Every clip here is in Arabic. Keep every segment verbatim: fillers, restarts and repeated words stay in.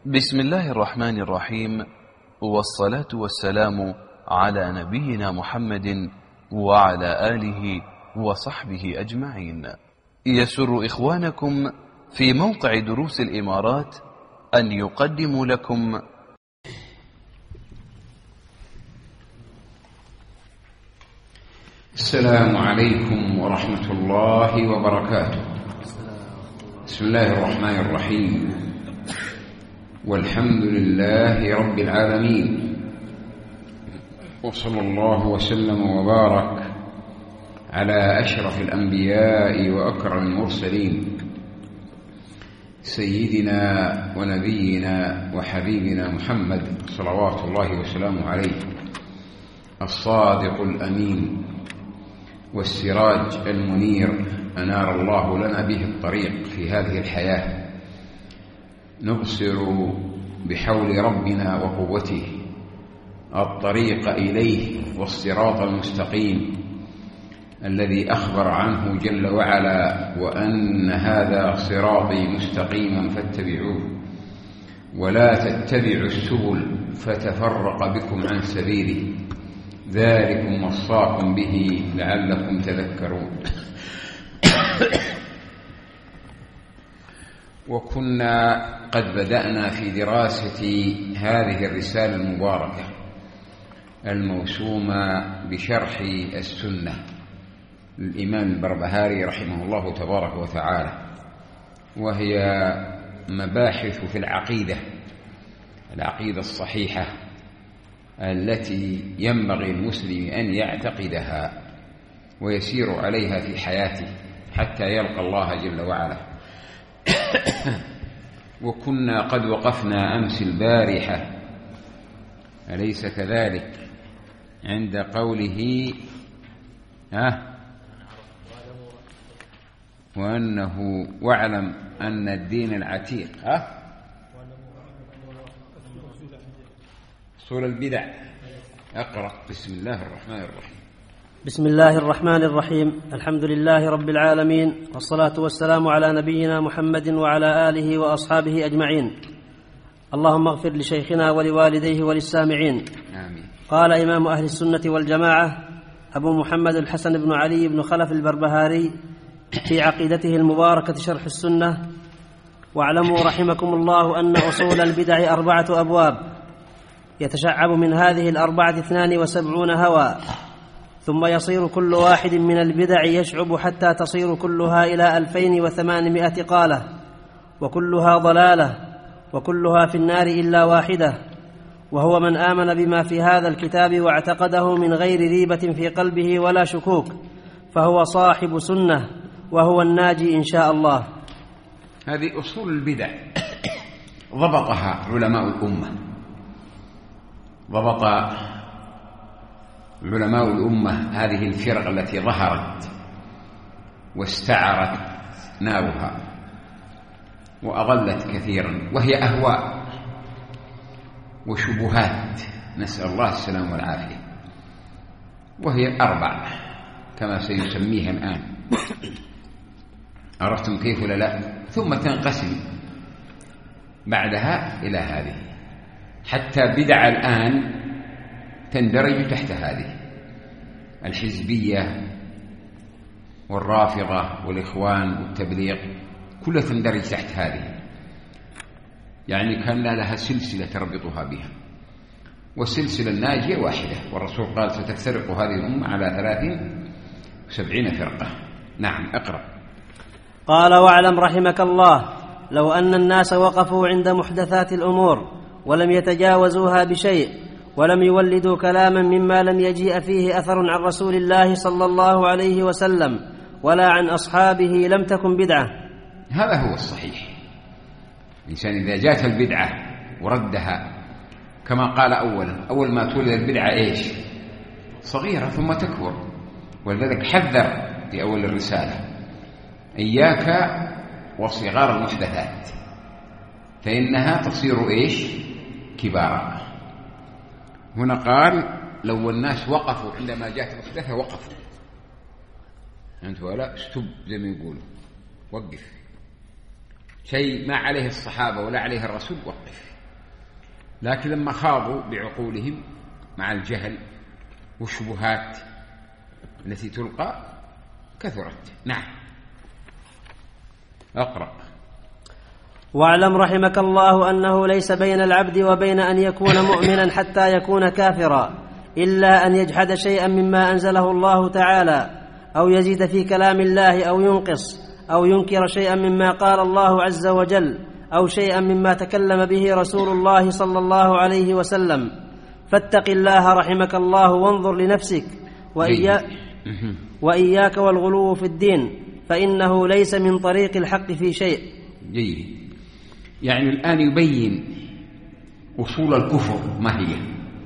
بسم الله الرحمن الرحيم، والصلاة والسلام على نبينا محمد وعلى آله وصحبه أجمعين. يسر إخوانكم في موقع دروس الإمارات أن يقدموا لكم السلام عليكم ورحمة الله وبركاته. بسم الله الرحمن الرحيم، والحمد لله رب العالمين، وصلى الله وسلم وبارك على أشرف الأنبياء وأكرم المرسلين سيدنا ونبينا وحبيبنا محمد صلوات الله وسلامه عليه، الصادق الأمين والسراج المنير، أنار الله لنا به الطريق في هذه الحياة، نبصر بحول ربنا وقوته الطريق إليه والصراط المستقيم الذي أخبر عنه جل وعلا: وأن هذا صراطي مستقيما فاتبعوه ولا تتبعوا السبل فتفرق بكم عن سبيله ذلكم وصاكم به لعلكم تذكرون. وكنا قد بدأنا في دراسة هذه الرسالة المباركة الموسومة بشرح السنة للإمام البربهاري رحمه الله تبارك وتعالى، وهي مباحث في العقيدة العقيدة الصحيحة التي ينبغي المسلم أن يعتقدها ويسير عليها في حياته حتى يلقى الله جل وعلا. وكنا قد وقفنا أمس البارحة، أليس كذلك، عند قوله ها وأنه واعلم أن الدين العتيق ها أصول البدع. اقرأ. بسم الله الرحمن الرحيم. بسم الله الرحمن الرحيم، الحمد لله رب العالمين، والصلاة والسلام على نبينا محمد وعلى آله وأصحابه أجمعين. اللهم اغفر لشيخنا ولوالديه وللسامعين. آمين. قال إمام أهل السنة والجماعة أبو محمد الحسن بن علي بن خلف البربهاري في عقيدته المباركة شرح السنة: واعلموا رحمكم الله أن أصول البدع أربعة أبواب، يتشعب من هذه الأربعة اثنان وسبعون هوى، ثم يصير كل واحد من البدع يشعب حتى تصير كلها إلى ألفين وثمانمائة قالة، وكلها ضلالة، وكلها في النار إلا واحدة، وهو من آمن بما في هذا الكتاب واعتقده من غير ريبة في قلبه ولا شكوك، فهو صاحب سنة وهو الناجي إن شاء الله. هذه أصول البدع ضبطها علماء الأمة، ضبط علماء الأمة هذه الفرق التي ظهرت واستعرت نارها وأضلت كثيرا، وهي أهواء وشبهات، نسأل الله السلام والعافية، وهي أربع كما سيسميها الآن. عرفتم كيف ولا لا؟ ثم تنقسم بعدها إلى هذه، حتى بدع الآن تندرج تحت هذه: الحزبية والرافضة والإخوان والتبليغ، كلها تندرج تحت هذه، يعني كان لها سلسلة تربطها بها، والسلسلة الناجية واحدة، والرسول قال: ستفترق هذه الأمة على ثلاث وسبعين فرقة. نعم، اقرأ. قال: واعلم رحمك الله لو أن الناس وقفوا عند محدثات الأمور ولم يتجاوزوها بشيء، ولم يولدوا كلاما مما لم يجيء فيه أثر عن رسول الله صلى الله عليه وسلم ولا عن أصحابه، لم تكن بدعة. هذا هو الصحيح. الإنسان إذا جاءت البدعة وردها كما قال أولا، أول ما تولد البدعة إيش؟ صغيرة ثم تكبر، ولذلك حذر في أول الرسالة: إياك وصغار المحدثات فإنها تصير إيش؟ كبارا. هنا قال: لو الناس وقفوا عندما جاءت المحدثة وقفوا، أنت ولا استب زي ما يقولوا، وقف. شيء ما عليه الصحابة ولا عليه الرسول وقف. لكن لما خاضوا بعقولهم مع الجهل والشبهات التي تلقى كثرت. نعم. أقرأ. واعلم رحمك الله أنه ليس بين العبد وبين أن يكون مؤمنا حتى يكون كافرا إلا أن يجحد شيئا مما أنزله الله تعالى أو يزيد في كلام الله أو ينقص أو ينكر شيئا مما قال الله عز وجل أو شيئا مما تكلم به رسول الله صلى الله عليه وسلم. فاتق الله رحمك الله وانظر لنفسك وإياك, وإياك والغلو في الدين فإنه ليس من طريق الحق في شيء. جيد. يعني الآن يبين أصول الكفر ما هي.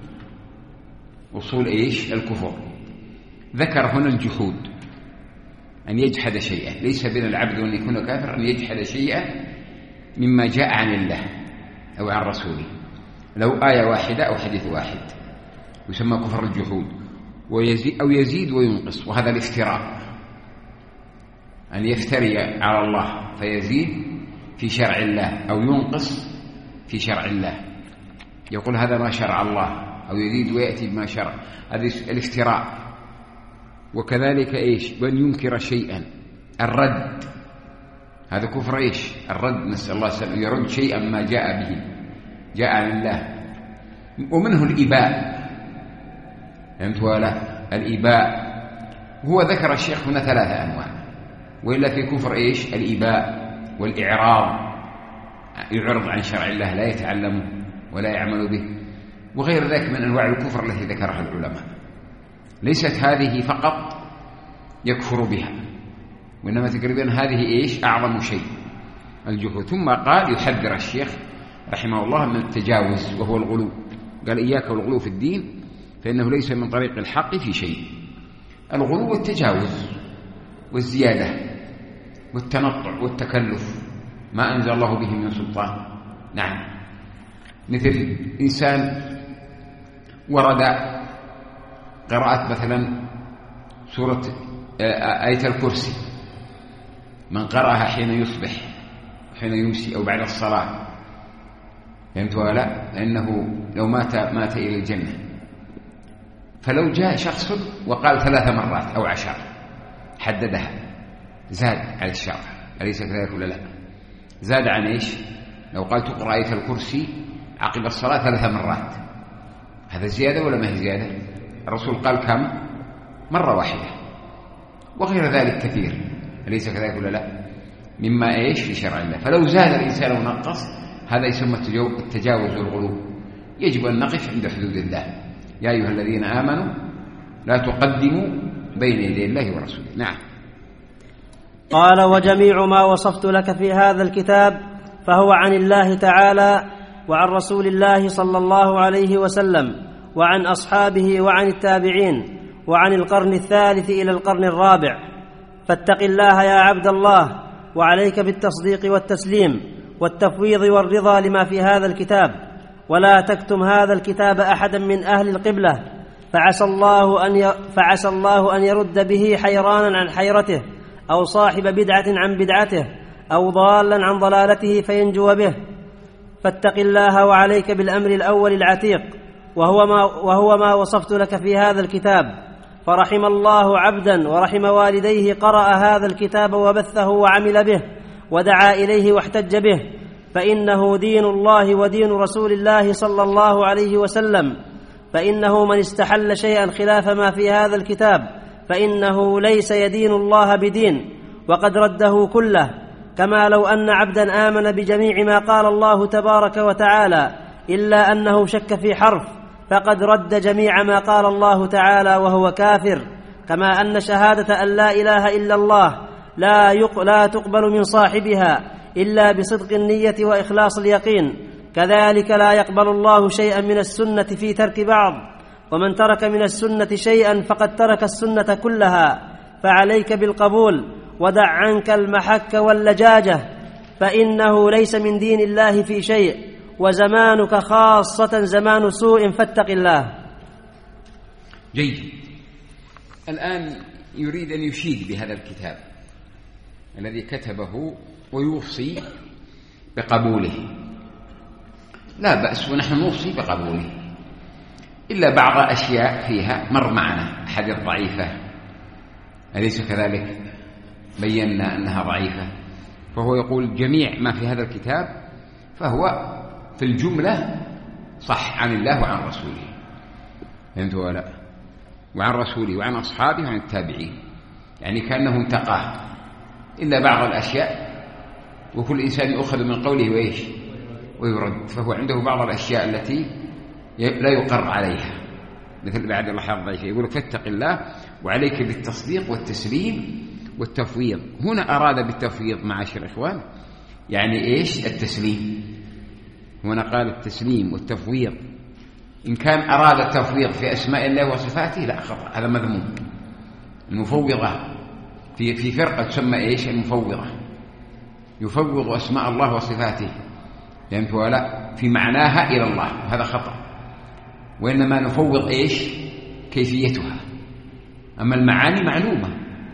أصول إيش الكفر؟ ذكر هنا الجحود، أن يجحد شيئا. ليس بين العبد وأن يكون كافر أن يجحد شيئا مما جاء عن الله أو عن رسوله، لو آية واحدة أو حديث واحد يسمى كفر الجحود. ويزيد أو يزيد وينقص، وهذا الافتراء، أن يفتري على الله فيزيد في شرع الله أو ينقص في شرع الله، يقول هذا ما شرع الله، أو يزيد ويأتي بما شرع، هذا الافتراء. وكذلك إيش؟ وأن ينكر شيئا، الرد، هذا كفر إيش؟ الرد، نسأل الله السلامة، يرد شيئا ما جاء به جاء عن الله. ومنه الإباء، فهمت ولا؟ الإباء هو ذكر الشيخ هنا ثلاثة أنواع، وإلا في كفر إيش؟ الإباء والإعراض، يعرض عن شرع الله لا يتعلمه ولا يعمل به، وغير ذلك من أنواع الكفر التي ذكرها العلماء. ليست هذه فقط يكفر بها، وإنما تقريبا هذه إيش؟ أعظم شيء الجحود. ثم قال يحذر الشيخ رحمه الله من التجاوز وهو الغلو، قال إياك والغلو في الدين فإنه ليس من طريق الحق في شيء. الغلو والتجاوز والزيادة والتنطع والتكلف ما أنزل الله به من سلطان. نعم. مثل إنسان ورد قراءة مثلا سورة آية الكرسي، من قرأها حين يصبح حين يمسي أو بعد الصلاة، فهمت ولا؟ لأنه لو مات مات إلى الجنة. فلو جاء شخص وقال ثلاث مرات أو عشر حددها، زاد على الشرع، أليس كذلك ولا لا؟ زاد عن إيش؟ لو قال تقرأ آية الكرسي عقب الصلاة ثلاث مرات، هذا زيادة ولا ما هي زيادة؟ الرسول قال كم؟ مرة واحدة. وغير ذلك كثير، أليس كذلك ولا لا؟ مما إيش؟ في شرع الله. فلو زاد الإنسان ونقص هذا يسمى التجاوز والغلو. يجب أن نقف عند حدود الله. يا أيها الذين آمنوا لا تقدموا بين يدي الله ورسوله. نعم. قال وجميع ما وصفت لك في هذا الكتاب فهو عن الله تعالى وعن رسول الله صلى الله عليه وسلم وعن أصحابه وعن التابعين وعن القرن الثالث إلى القرن الرابع. فاتق الله يا عبد الله، وعليك بالتصديق والتسليم والتفويض والرضا لما في هذا الكتاب، ولا تكتم هذا الكتاب أحدا من أهل القبلة، فعسى الله أن فعسى الله أن يرد به حيرانا عن حيرته، أو صاحب بدعة عن بدعته، أو ضالا عن ضلالته فينجو به. فاتق الله وعليك بالأمر الأول العتيق، وهو ما, وهو ما وصفت لك في هذا الكتاب. فرحم الله عبدا ورحم والديه قرأ هذا الكتاب وبثه وعمل به ودعا إليه واحتج به، فإنه دين الله ودين رسول الله صلى الله عليه وسلم. فإنه من استحل شيئا خلاف ما في هذا الكتاب فإنه ليس يدين الله بدين، وقد رده كله، كما لو أن عبدا آمن بجميع ما قال الله تبارك وتعالى إلا أنه شك في حرف فقد رد جميع ما قال الله تعالى وهو كافر. كما أن شهادة أن لا إله إلا الله لا, لا تقبل من صاحبها إلا بصدق النية وإخلاص اليقين، كذلك لا يقبل الله شيئا من السنة في ترك بعض، ومن ترك من السنة شيئا فقد ترك السنة كلها. فعليك بالقبول ودع عنك المحك واللجاجة، فإنه ليس من دين الله في شيء، وزمانك خاصة زمان سوء، فاتق الله. جيد. الآن يريد أن يشيد بهذا الكتاب الذي كتبه ويوصي بقبوله، لا بأس، ونحن نوصي بقبوله، إلا بعض أشياء فيها مر معنا أحاديث ضعيفة، أليس كذلك؟ بينا أنها ضعيفة، فهو يقول جميع ما في هذا الكتاب فهو في الجملة صح عن الله وعن رسوله، فهمت ولا؟ وعن رسوله وعن أصحابه وعن التابعين، يعني كأنه انتقاه، إلا بعض الأشياء، وكل إنسان يؤخذ من قوله وإيش ويرد، فهو عنده بعض الأشياء التي لا يقر عليها، مثل بعد اللحظة ضعيفة، يقول لك فاتق الله وعليك بالتصديق والتسليم والتفويض. هنا أراد بالتفويض معاشر الإخوان يعني إيش؟ التسليم. هنا قال التسليم والتفويض. إن كان أراد التفويض في أسماء الله وصفاته لا خطأ، هذا مذموم. المفوضة في في فرقة تسمى إيش؟ المفوضة، يفوض أسماء الله وصفاته، فهمت ولا؟ في معناها إلى الله، هذا خطأ. وإنما نفوض إيش؟ كيفيتها، أما المعاني معلومة.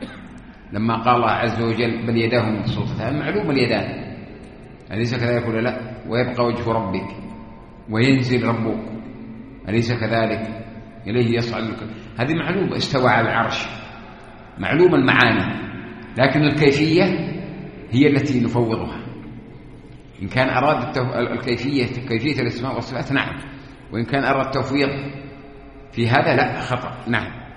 لما قال الله عز وجل بل يداه مبسوطتان، معلومة اليدان، أليس كذلك ولا لا؟ ويبقى وجه ربك وينزل ربك، أليس كذلك؟ إليه يصعد، هذه معلومة. استوى على العرش، معلومة المعاني، لكن الكيفية هي التي نفوضها. إن كان أراد الكيفية كيفية الأسماء والصفات نعم، وإن كان أراد التفويض في هذا لا خطأ، نعم.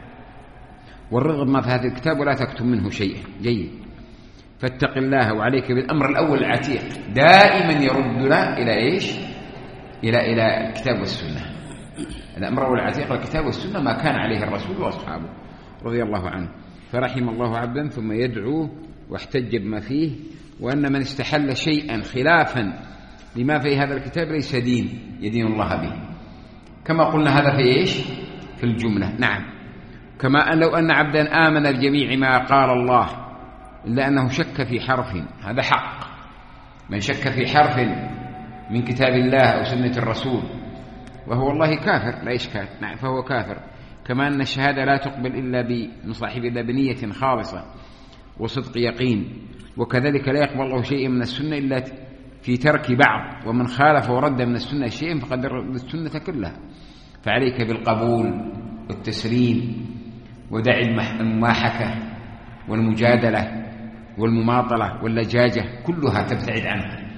والرغب ما في هذا الكتاب ولا تكتم منه شيئا. جيد. فاتق الله وعليك بالأمر الأول العتيق، دائما يردنا إلى إيش؟ إلى إلى الكتاب والسنة. الأمر الأول العتيق الكتاب والسنة، ما كان عليه الرسول وأصحابه رضي الله عنه. فرحم الله عبدا ثم يدعو واحتج بما فيه، وأن من استحل شيئا خلافا لما في هذا الكتاب ليس دين يدين الله به، كما قلنا هذا في إيش؟ في الجملة، نعم. كما أن لو أن عبدا آمن بجميع ما قال الله إلا أنه شك في حرف، هذا حق. من شك في حرف من كتاب الله أو سنة الرسول وهو والله كافر لا إشكال، نعم، فهو كافر. كما أن الشهادة لا تقبل إلا من صاحب إلا بنية خالصة وصدق يقين، وكذلك لا يقبل الله شيئا من السنة إلا في ترك بعض، ومن خالف ورد من السنة شيئا فقد رد السنة كلها. فعليك بالقبول والتسليم، ودع المماحكة والمجادلة والمماطلة واللجاجة، كلها تبتعد عنها.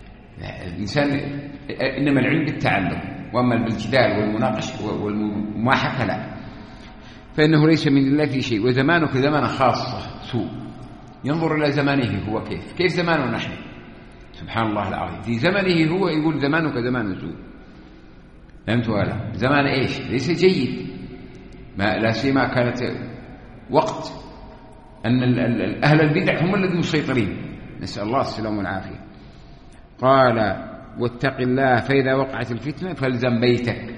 الإنسان إنما العلم بالتعلم، وأما بالجدال والمناقش والمماحكة لا، فإنه ليس من الله في شيء. وزمانك زمان خاصة سوء، ينظر إلى زمانه هو كيف كيف زمانه نحن، سبحان الله العظيم. في زمنه هو يقول زمانك زمان سوء، فهمت ولا؟ زمان إيش؟ ليس جيد. ما لا سيما كانت وقت أن أهل البدع هم الذين مسيطرين، نسأل الله السلامة والعافية. قال واتق الله فإذا وقعت الفتنة فالزم بيتك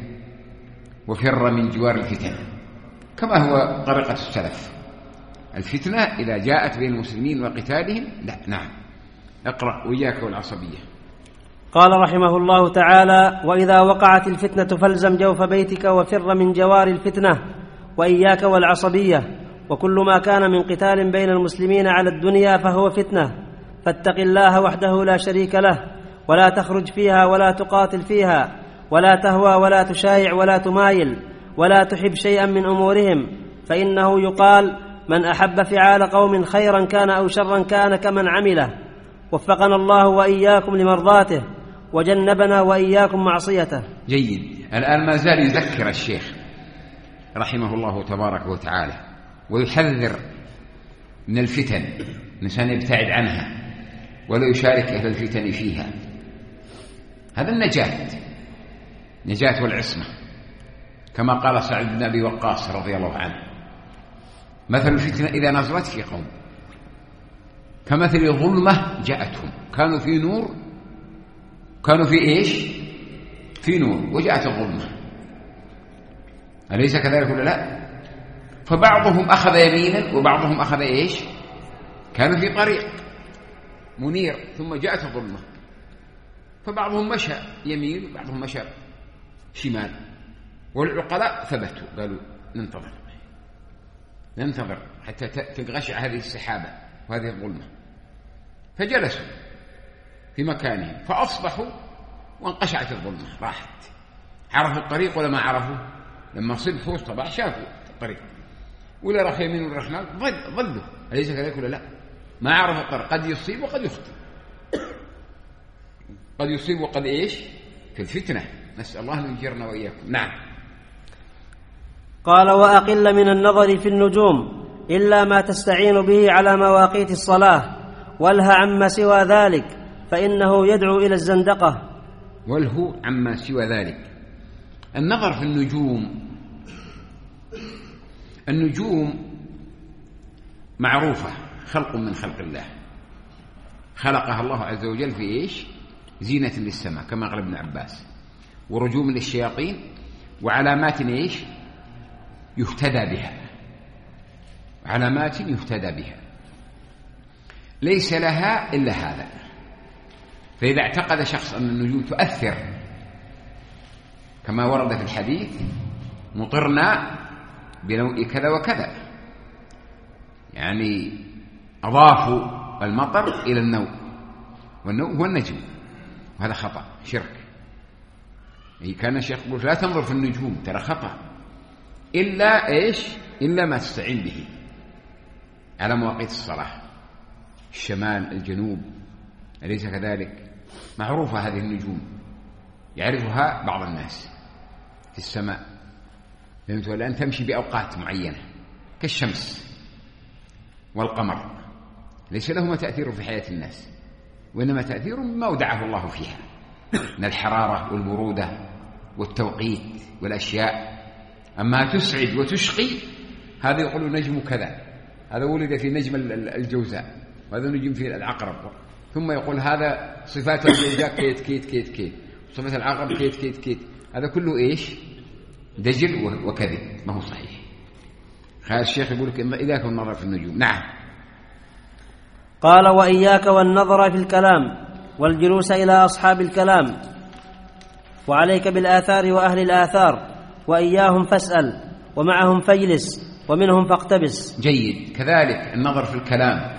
وفر من جوار الفتن، كما هو طريقة السلف. الفتنة إذا جاءت بين المسلمين وقتالهم لا، نعم. اقرأ وإياك والعصبية. قال رحمه الله تعالى: وإذا وقعت الفتنة فالزم جوف بيتك وفر من جوار الفتنة وإياك والعصبية، وكل ما كان من قتال بين المسلمين على الدنيا فهو فتنة، فاتق الله وحده لا شريك له، ولا تخرج فيها ولا تقاتل فيها، ولا تهوى ولا تشايع ولا تمايل، ولا تحب شيئا من أمورهم، فإنه يقال: من أحب فعال قوم خيرا كان أو شرا كان كمن عمله. وفقنا الله وإياكم لمرضاته، وجنبنا وإياكم معصيته. جيد. الآن ما زال يذكر الشيخ رحمه الله تبارك وتعالى ويحذر من الفتن، الإنسان يبتعد عنها ولا يشارك أهل الفتن فيها. هذا النجاة، نجاة والعصمة، كما قال سعد بن أبي وقاص رضي الله عنه: مثل الفتنة إذا نزلت في قوم كمثل ظلمة جاءتهم، كانوا في نور، كانوا في إيش؟ في نور، وجاءت الظلمة، أليس كذلك ولا لا؟ فبعضهم أخذ يمينا وبعضهم أخذ إيش؟ كانوا في طريق منير ثم جاءت الظلمة، فبعضهم مشى يمين وبعضهم مشى شمال، والعقلاء ثبتوا قالوا ننتظر ننتظر حتى تنغشع هذه السحابة وهذه الظلمة، فجلسوا في مكانهم، فأصبحوا وانقشعت الظلمة، راحت. عرفوا الطريق ولا ما عرفوا؟ لما صبحوا طبعا شافوا الطريق، ولا راح يمين ولا رحمن ظلوا، أليس كذلك ولا لا؟ ما عرفوا الطريق، قد يصيب وقد يخطئ، قد يصيب وقد إيش في الفتنة، نسأل الله أن يجيرنا وإياكم. نعم. قال: وأقل من النظر في النجوم إلا ما تستعين به على مواقيت الصلاة، والها عما سوى ذلك فإنه يدعو إلى الزندقة. والهو عما سوى ذلك. النظر في النجوم، النجوم معروفة، خلق من خلق الله، خلقها الله عز وجل في إيش؟ زينة للسماء كما قال ابن عباس، ورجوم للشياطين، وعلامات إيش؟ يهتدى بها، علامات يهتدى بها، ليس لها إلا هذا. فإذا اعتقد شخص أن النجوم تؤثر كما ورد في الحديث: مطرنا بنوء كذا وكذا، يعني أضافوا المطر إلى النوء، والنوء هو النجم، وهذا خطأ شرك. كان الشيخ يقول: لا تنظر في النجوم، ترى خطأ، إلا إيش؟ إلا ما تستعين به على مواقيت الصلاة، الشمال الجنوب، أليس كذلك؟ معروفة هذه النجوم، يعرفها بعض الناس في السماء، فهمت؟ والآن تمشي بأوقات معينة كالشمس والقمر، ليس لهما تأثير في حياة الناس، وإنما تأثير مما أودعه الله فيها من الحرارة والبرودة والتوقيت والأشياء. أما تسعد وتشقي، هذا يقول نجم كذا، هذا ولد في نجم الجوزاء، وهذا نجم في العقرب، ثم يقول هذا صفات الجوزاء كيت كيت كيت كيت، صفات العقرب كيت كيت كيت، هذا كله إيش؟ دجل وكذب، ما هو صحيح. هذا الشيخ يقول لك إذاك النظر في النجوم. نعم. قال: وإياك والنظر في الكلام والجلوس إلى أصحاب الكلام، وعليك بالآثار وأهل الآثار، وإياهم فاسأل ومعهم فاجلس ومنهم فاقتبس. جيد. كذلك النظر في الكلام.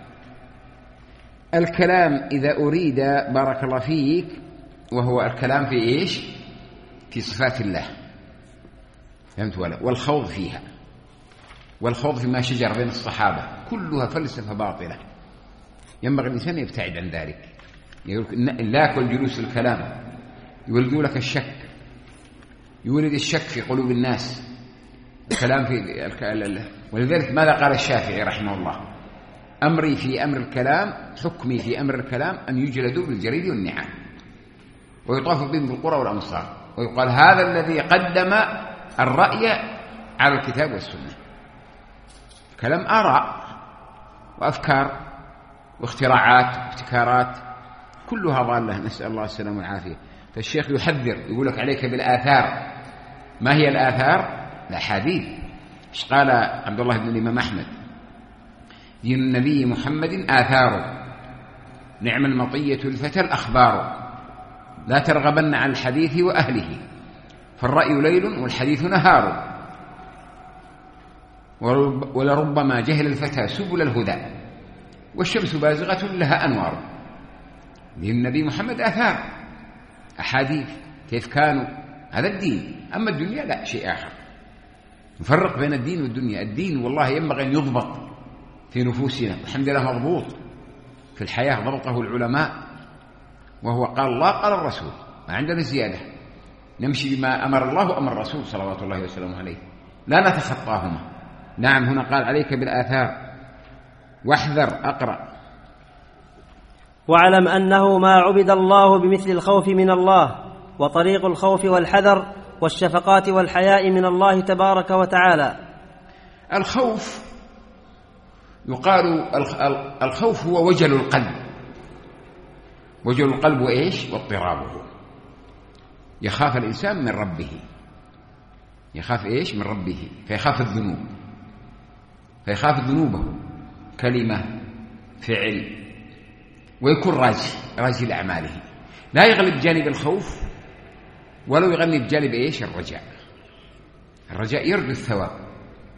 الكلام إذا أريد بارك الله فيك وهو الكلام في إيش؟ في صفات الله، فهمت ولا؟ والخوض فيها، والخوض فيما شجر بين الصحابة، كلها فلسفة باطلة، ينبغي الإنسان يبتعد عن ذلك. يقول لا كل جلوس الكلام يولد لك الشك، يولد الشك في قلوب الناس، الكلام في الكلام. ولذلك ماذا قال الشافعي رحمه الله؟ أمري في أمر الكلام، حكمي في أمر الكلام أن يجلدوا بالجريد والنعام، ويطاف بهم بالقرى والأمصار، ويقال هذا الذي قدم الرأي على الكتاب والسنة. كلام آراء وأفكار واختراعات وابتكارات، كلها ضالة، نسأل الله السلامة والعافية. فالشيخ يحذر، يقول لك عليك بالآثار. ما هي الآثار؟ الأحاديث. إيش قال عبد الله بن الإمام أحمد؟ دين النبي محمد آثاره، نعم المطية الفتى الأخبار، لا ترغبن عن الحديث وأهله، فالرأي ليل والحديث نهار، ولربما جهل الفتى سبل الهدى، والشمس بازغة لها أنوار. دين النبي محمد آثار، أحاديث، كيف كانوا، هذا الدين. أما الدنيا لا، شيء آخر. نفرق بين الدين والدنيا. الدين والله ينبغي أن يضبط في نفوسنا، الحمد لله مضبوط في الحياة، ضبطه العلماء، وهو قال الله قال الرسول، ما عندنا زيادة، نمشي بما أمر الله وأمر الرسول صلوات الله وسلامه عليه، لا نتخطاهما. نعم. هنا قال عليك بالآثار، واحذر. أقرأ: واعلم أنه ما عبد الله بمثل الخوف من الله، وطريق الخوف والحذر والشفقات والحياء من الله تبارك وتعالى. الخوف يقال الخوف هو وجل القلب، وجل القلب وإيش؟ واضطرابه. يخاف الإنسان من ربه، يخاف إيش؟ من ربه، فيخاف الذنوب، فيخاف ذنوبه، كلمة، فعل، ويكون راجي راجي لأعماله، لا يغلب جانب الخوف ولو يغلب جانب إيش؟ الرجاء. الرجاء يرجو الثواب،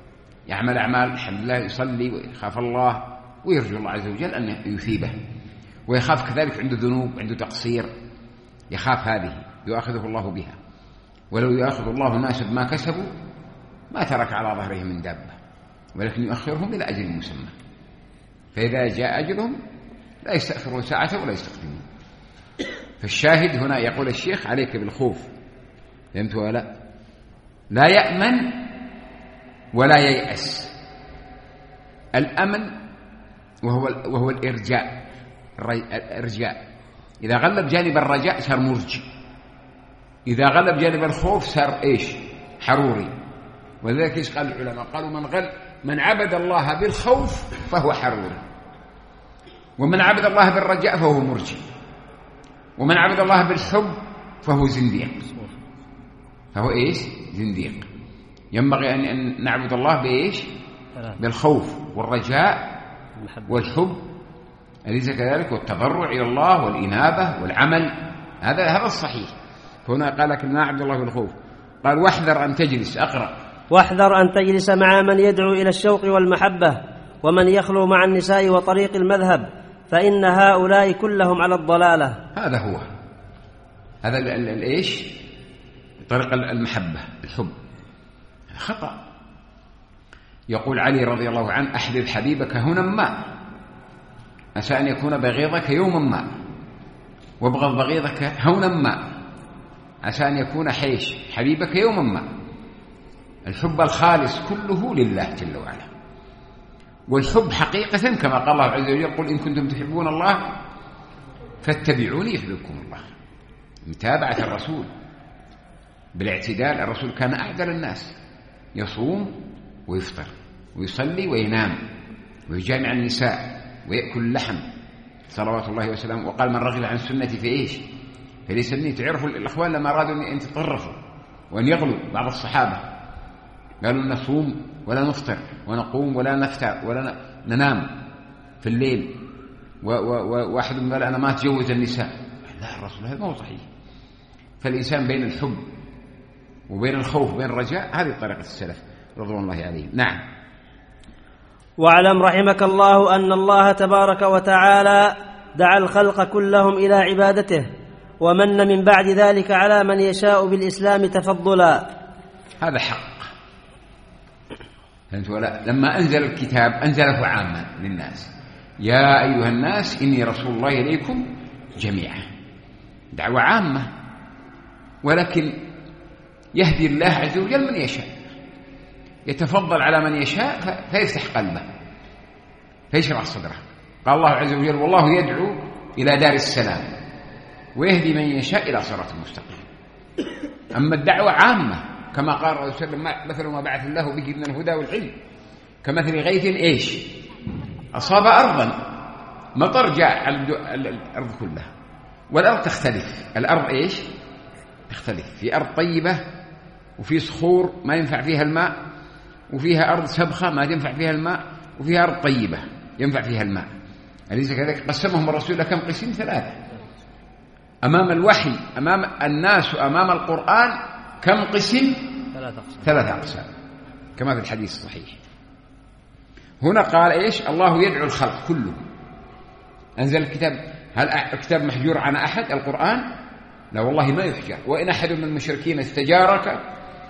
يعمل أعمال الحمد لله، يصلي ويخاف الله ويرجو الله عز وجل أن يثيبه. ويخاف كذلك عنده ذنوب، عنده تقصير، يخاف هذه يؤاخذه الله بها. ولو يؤاخذ الله الناس بما كسبوا ما ترك على ظهرهم من دابة، ولكن يؤخرهم إلى أجل مسمى، فإذا جاء أجلهم لا يستأخرون ساعة ولا يستقدمون. فالشاهد هنا يقول الشيخ عليك بالخوف، فهمت ولا لا يأمن ولا ييأس. الأمن وهو وهو الإرجاء، الإرجاء إذا غلب جانب الرجاء صار مرجي، إذا غلب جانب الخوف صار إيش؟ حروري. ولذلك إيش قال العلماء؟ قالوا من غل من عبد الله بالخوف فهو حروري، ومن عبد الله بالرجاء فهو مرجي، ومن عبد الله بالحب فهو زنديق. فهو إيش؟ زنديق. ينبغي أن نعبد الله بإيش؟ بالخوف والرجاء والحب، أليس كذلك؟ والتضرع إلى الله والإنابة والعمل، هذا هذا الصحيح. هنا قال لك نعبد الله بالخوف. قال واحذر أن تجلس، أقرأ واحذر أن تجلس مع من يدعو إلى الشوق والمحبة، ومن يخلو مع النساء وطريق المذهب، فإن هؤلاء كلهم على الضلالة. هذا هو هذا الإيش؟ طريق المحبة الحب، خطأ. يقول علي رضي الله عنه أحبب حبيبك هنا ما، عسى أن يكون بغيضك يوما ما، وابغض بغيضك هونا ما، عسى أن يكون حيش حبيبك يوما ما. الحب الخالص كله لله جل وعلا، والحب حقيقة كما قال الله عز وجل قل إن كنتم تحبون الله فاتبعوني يحببكم الله. متابعة الرسول بالاعتدال. الرسول كان أعدل الناس، يصوم ويفطر ويصلي وينام ويجامع النساء ويأكل اللحم صلوات الله وسلامه. وقال من رغب عن سنتي في إيش؟ فليس مني. تعرفوا الأخوان لما أرادوا أن يتطرفوا وأن يغلوا بعض الصحابة قالوا نصوم ولا نفطر ونقوم ولا نفتر ولا ننام في الليل، وواحد قال أنا ما أتجوز النساء. لا الرسول هذا مو صحيح. فالإنسان بين الحب وبين الخوف وبين الرجاء، هذه طريقة السلف رضوان الله عليهم. نعم. واعلم رحمك الله أن الله تبارك وتعالى دعا الخلق كلهم إلى عبادته، ومن من بعد ذلك على من يشاء بالإسلام تفضلا. هذا حق. لما أنزل الكتاب أنزله عاما للناس، يا أيها الناس إني رسول الله إليكم جميعا، دعوة عامة، ولكن يهدي الله عز وجل من يشاء، يتفضل على من يشاء فيفتح قلبه فيشرح صدره. قال الله عز وجل والله يدعو إلى دار السلام ويهدي من يشاء إلى صراط مستقيم. أما الدعوة عامة كما قال الرسول صلى الله عليه وسلم مثل ما بعث الله به من الهدى والعلم كمثل غيث إيش؟ أصاب أرضا، مطر جاء على الأرض كلها، والأرض تختلف. الأرض إيش؟ تختلف. في أرض طيبة وفي صخور ما ينفع فيها الماء، وفيها أرض سبخة ما ينفع فيها الماء، وفيها أرض طيبة ينفع فيها الماء. أليس كذلك؟ قسمهم الرسول كم قسم؟ ثلاثة. أمام الوحي أمام الناس وأمام القرآن كم قسم؟ ثلاثة أقسام كما في الحديث الصحيح. هنا قال إيش؟ الله يدعو الخلق كله. أنزل الكتاب. هل الكتاب محجور عن أحد؟ القرآن لا والله ما يحجر. وإن أحد من المشركين استجارك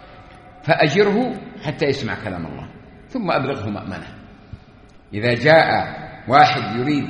فأجره حتى يسمع كلام الله ثم أبلغه مأمنه. إذا جاء واحد يريد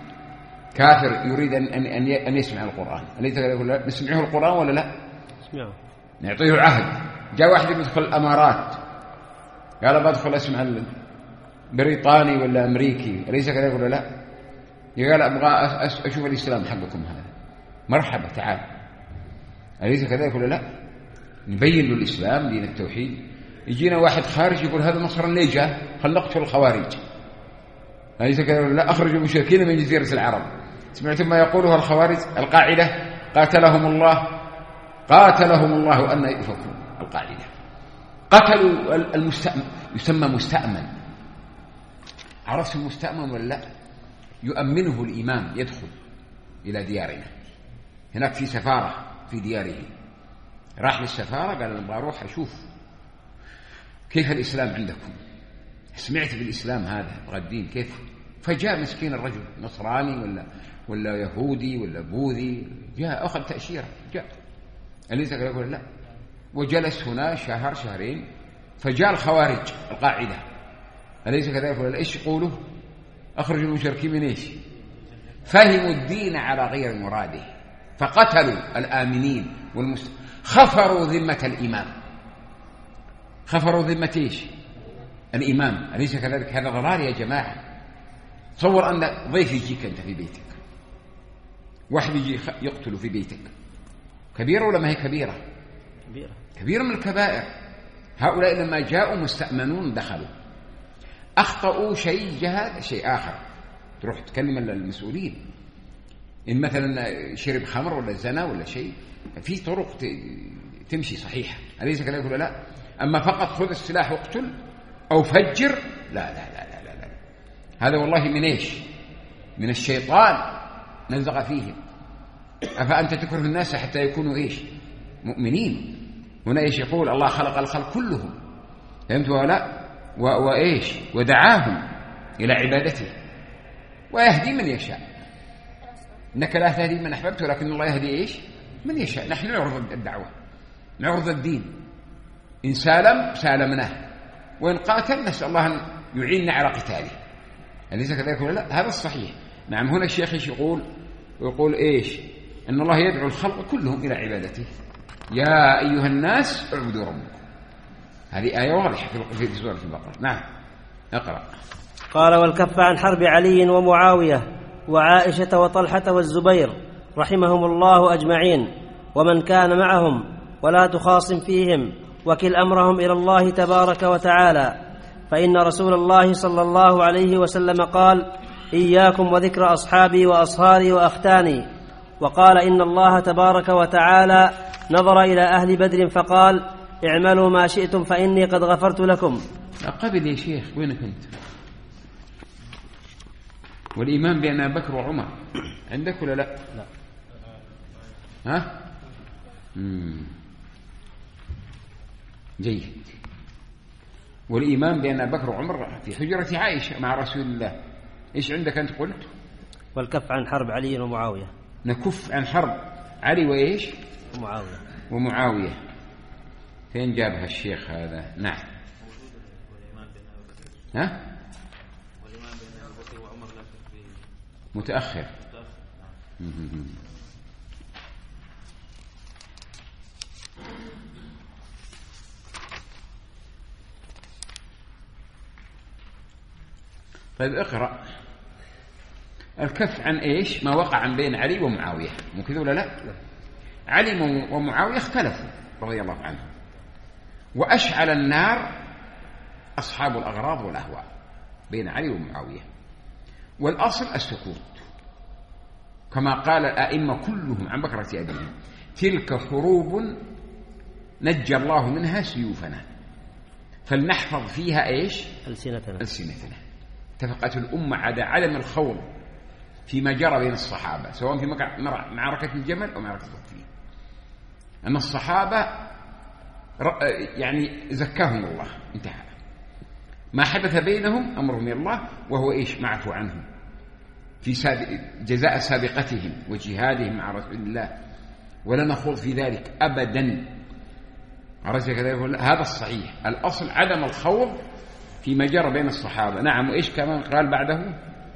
كافر يريد أن أن أن يسمع القرآن، أليس يقول نسمعه القرآن ولا لا؟ اسمعه. نعطيه عهد. جاء واحد يدخل الأمارات قال بدخل أسمع بريطاني ولا أمريكي، أليس كذا يقول لا؟ قال أبغى أشوف الإسلام حقكم هذا، مرحبا تعال، أليس كذا يقول لا؟ نبين له الإسلام دين التوحيد. يجينا واحد خارج يقول هذا نصر ليه جاء؟ خل نقتل الخوارج، أليس كذا يقول لا؟ أخرجوا المشركين من جزيرة العرب. سمعتم ما يقوله الخوارج؟ القاعدة قاتلهم الله قاتلهم الله أن يؤفكون. القاعدة قتلوا المستأمن، يسمى مستأمن. عرفت المستأمن ولا لا؟ يؤمنه الإمام يدخل إلى ديارنا. هناك في سفارة في دياره، راح للسفارة قال أنا أبغى أروح أشوف كيف الإسلام عندكم، سمعت بالإسلام هذا أبغى الدين كيف فجاء مسكين الرجل نصراني ولا ولا يهودي ولا بوذي، جاء أخذ تأشيرة جاء، أليس كذلك يقول لا؟ وجلس هنا شهر شهرين، فجاء الخوارج القاعدة، أليس كذلك يقول لا؟ إيش يقولوا؟ أخرجوا المشركين من إيش؟ فهموا الدين على غير مراده، فقتلوا الآمنين والمسلمين، خفروا ذمة الإمام، خفروا ذمة إيش؟ الإمام، أليس كذلك؟ هذا ضرار يا جماعة. تصور أن ضيف يجيك أنت في بيتك، واحد يجي يقتل في بيتك، كبيرة ولا ما هي كبيرة؟ كبيرة، كبيرة من الكبائر. هؤلاء لما جاءوا مستأمنون دخلوا، أخطأوا شيء جهاد شيء آخر، تروح تكلم المسؤولين. إن مثلا شرب خمر ولا زنا ولا شيء، في طرق تمشي صحيحة، أليس كذلك ولا لا؟ أما فقط خذ السلاح واقتل أو فجر، لا لا لا لا لا, لا. هذا والله من إيش؟ من الشيطان نزغ فيهم. أفأنت تكره الناس حتى يكونوا إيش؟ مؤمنين. هنا إيش يقول؟ الله خلق الخلق كلهم، فهمت ولا؟ وإيش؟ ودعاهم إلى عبادته ويهدي من يشاء. إنك لا تهدي من أحببت ولكن الله يهدي إيش؟ من يشاء. نحن نعرض الدعوة، نعرض الدين، إن سالم سالمناه، وإن قاتل نسأل الله أن يعيننا على قتاله، أليس كذلك ولا لا؟ هذا الصحيح. نعم. هنا الشيخ إيش يقول؟ ويقول إيش؟ أن الله يدعو الخلق كلهم إلى عبادته، يا أيها الناس اعبدوا ربكم. هذه آية واضحة في سورة البقرة. نعم اقرأ. قال: والكف عن حرب علي ومعاوية وعائشة وطلحة والزبير رحمهم الله أجمعين ومن كان معهم، ولا تخاصم فيهم، وكل أمرهم إلى الله تبارك وتعالى، فإن رسول الله صلى الله عليه وسلم قال: إياكم وذكر أصحابي وأصهاري وأختاني. وقال: إن الله تبارك وتعالى نظر إلى أهل بدر فقال: اعملوا ما شئتم فإني قد غفرت لكم. قبل يا شيخ وينك أنت؟ والإيمان بأن أبي بكر وعمر عندك ولا لا؟ لا. ها؟ مم. جيد. والإيمان بأن أبي بكر وعمر في حجرة عائشة مع رسول الله. إيش عندك أنت قلت؟ والكف عن حرب علي ومعاوية. نكف عن حرب علي وإيش؟ ومعاوية. ومعاوية. فين جابها الشيخ هذا؟ نعم. ها؟ متأخر. طيب اقرأ. الكف عن ايش؟ ما وقع عن بين علي ومعاوية، مو كذا ولا لا؟ علي ومعاوية اختلفوا رضي الله عنهم، وأشعل النار أصحاب الأغراض والأهواء بين علي ومعاوية، والأصل السكوت، كما قال الأئمة كلهم عن بكرة أبيهم: تلك حروب نجى الله منها سيوفنا فلنحفظ فيها إيش؟ ألسنتنا. ألسنتنا. اتفقت الأمة على عدم الخوض فيما جرى بين الصحابة، سواء في معركة الجمل أو معركة الصفين، أن الصحابة يعني زكاهم الله، انتهى. ما حدث بينهم أمرهم من الله، وهو إيش؟ معفو عنهم في جزاء سابقتهم وجهادهم مع رسول الله، ولا نخوض في ذلك أبدا. هذا الصحيح. الأصل عدم الخوض فيما جرى بين الصحابة. نعم. وإيش كمان قال بعده؟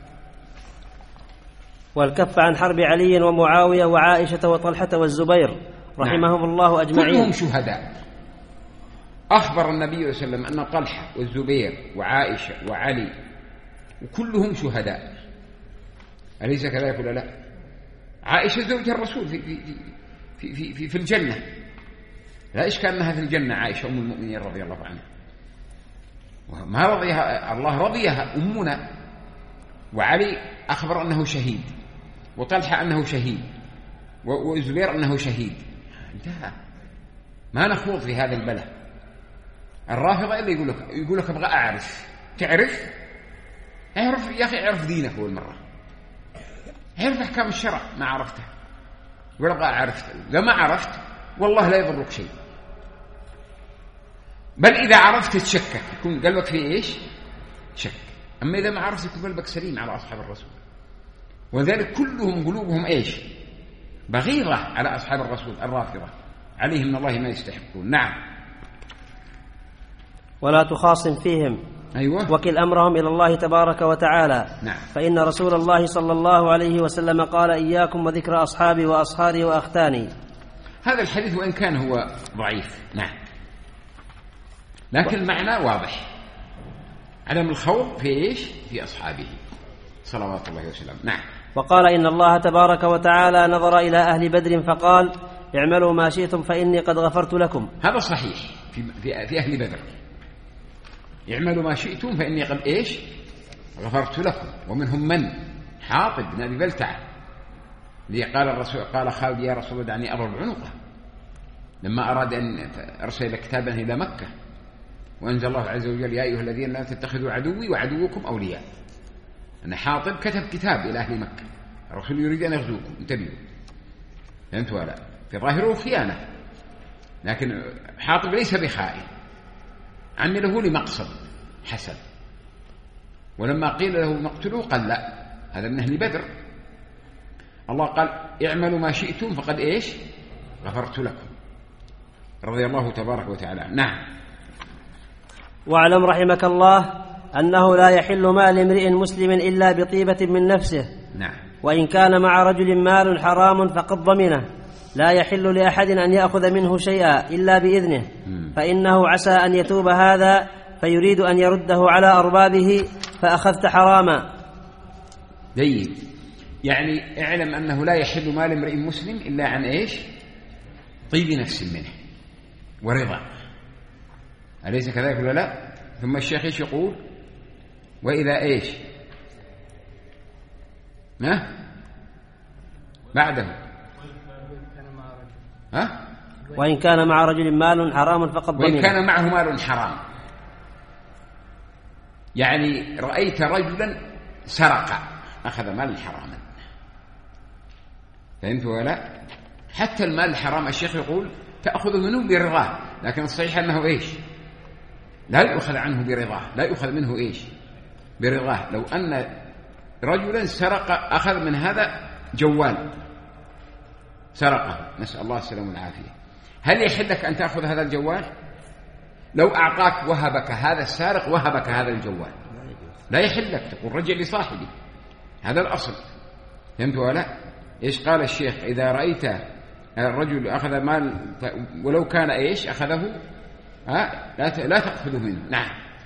والكف عن حرب علي ومعاوية وعائشة وطلحة والزبير رحمهم نعم. الله أجمعين. كلهم شهداء. أخبر النبي صلى الله عليه وسلم أن طلحة والزبير وعائشة وعلي وكلهم شهداء، أليس كذلك ولا لا؟ عائشة زوج الرسول في في في في, في, في الجنة، لا إشكال أنها في الجنة. عائشة أم المؤمنين رضي الله عنها، ما رضيها الله، رضيها أمنا. وعلي أخبر أنه شهيد، وطلحة أنه شهيد، والزبير أنه شهيد. انتهى. ما نخوض في هذا البلاء. الرافضة اللي يقول لك يقول لك أبغى أعرف. تعرف؟ اعرف يا أخي، اعرف دينك أول مرة، اعرف أحكام الشرع. ما عرفته يقول أبغى أعرف. إذا ما عرفت والله لا يضرك شيء، بل إذا عرفت تشكك، يكون قلبك فيه إيش؟ شك. أما إذا ما عرفت قلبك سليم على أصحاب الرسول. وذلك كلهم قلوبهم إيش؟ بغيضة على أصحاب الرسول الرافضة، عليهم من الله ما يستحقون. نعم. ولا تخاصم فيهم. أيوة. وكل أمرهم إلى الله تبارك وتعالى. نعم. فإن رسول الله صلى الله عليه وسلم قال إياكم وذكر أصحابي وأصهاري وأختاني. هذا الحديث وإن كان هو ضعيف، نعم، لكن المعنى واضح، عدم الخوض في إيش؟ في أصحابه صلوات الله وسلامه. نعم. وقال إن الله تبارك وتعالى نظر إلى أهل بدر فقال اعملوا ما شئتم فإني قد غفرت لكم. هذا صحيح في, في, في أهل بدر، اعملوا ما شئتم فإني قد إيش؟ غفرت لكم. ومنهم من؟ حاطب بن أبي بلتعة، اللي قال الرسول قال خالد يا رسول الله دعني أضرب عنقه لما أراد أن أرسل كتابا إلى مكة، وأنزل الله عز وجل يا أيها الذين لا تتخذوا عدوي وعدوكم أولياء. أن حاطب كتب كتاب إلى أهل مكة، الرسول يريد أن يغزوكم، انتبهوا، فهمت ولا؟ في ظاهره خيانة، لكن حاطب ليس بخائن، عمله لمقصد حسن. ولما قيل له نقتله قال لا، هذا من أهل بدر. الله قال اعملوا ما شئتم فقد إيش؟ غفرت لكم، رضي الله تبارك وتعالى. نعم. واعلم رحمك الله أنه لا يحل مال امرئ مسلم إلا بطيبة من نفسه. نعم. وإن كان مع رجل مال حرام فقد ضمنه، لا يحل لأحد أن يأخذ منه شيئا إلا بإذنه، فإنه عسى أن يتوب هذا فيريد أن يرده على أربابه فأخذت حراما. جيد. يعني اعلم أنه لا يحل مال امرئ مسلم إلا عن إيش؟ طيب نفس منه ورضا، أليس كذلك ولا لا؟ ثم الشيخ إيش يقول؟ وإذا إيش؟ ها؟ بعده ها؟ وإن كان مع رجل مال حرام فقد ضمنه. وإن كان معه مال حرام، يعني رأيت رجلا سرق أخذ مال حراما، فهمت ولا؟ حتى المال الحرام الشيخ يقول تأخذ منه برضاه، لكن الصحيح أنه إيش؟ لا يؤخذ عنه برضاه، لا يؤخذ منه إيش؟ برضاه. لو أن رجلا سرق أخذ من هذا جوال سرقه، نسأل الله السلامة والعافية، هل يحل لك أن تأخذ هذا الجوال؟ لو أعطاك وهبك هذا السارق وهبك هذا الجوال لا يحل لك، تقول رجع لصاحبي، هذا الأصل، فهمت ولا؟ إيش قال الشيخ؟ إذا رأيت الرجل أخذ مال ولو كان إيش أخذه ها لا لا تأخذه منه. نعم.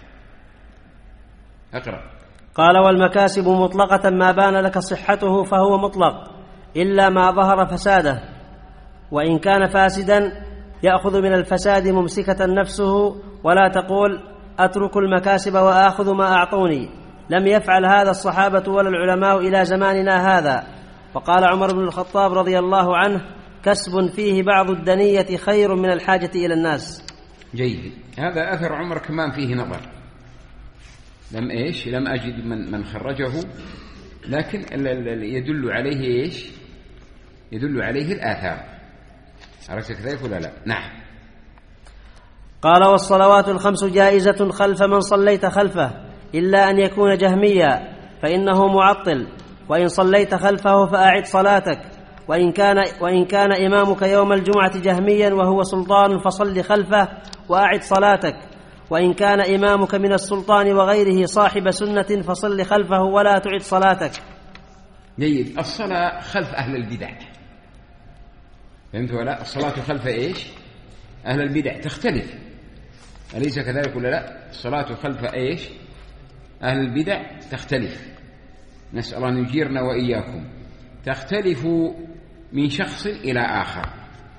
أقرأ. قال والمكاسب مطلقة ما بان لك صحته فهو مطلق إلا ما ظهر فساده، وإن كان فاسدا يأخذ من الفساد ممسكة نفسه، ولا تقول أترك المكاسب وآخذ ما أعطوني، لم يفعل هذا الصحابة ولا العلماء إلى زماننا هذا. وقال عمر بن الخطاب رضي الله عنه كسب فيه بعض الدنية خير من الحاجة إلى الناس. جيد. هذا أثر عمر كمان فيه نظر، لم إيش لم أجد من من خرجه، لكن يدل عليه إيش؟ يدل عليه الآثار. عرفت كذلك ولا لا؟ نعم. قال والصلوات الخمس جائزة خلف من صليت خلفه إلا أن يكون جهميا فإنه معطل، وإن صليت خلفه فأعد صلاتك، وإن كان, وإن كان إمامك يوم الجمعة جهميا وهو سلطان فصل خلفه وأعد صلاتك، وإن كان إمامك من السلطان وغيره صاحب سنة فصل خلفه ولا تعد صلاتك. جيد. الصلاة خلف أهل البدع، فهمت ولا؟ الصلاة خلف إيش؟ أهل البدع تختلف، أليس كذلك ولا لا؟ الصلاة خلف إيش؟ أهل البدع تختلف، نسأل الله أن يجيرنا وإياكم، تختلف من شخص إلى آخر.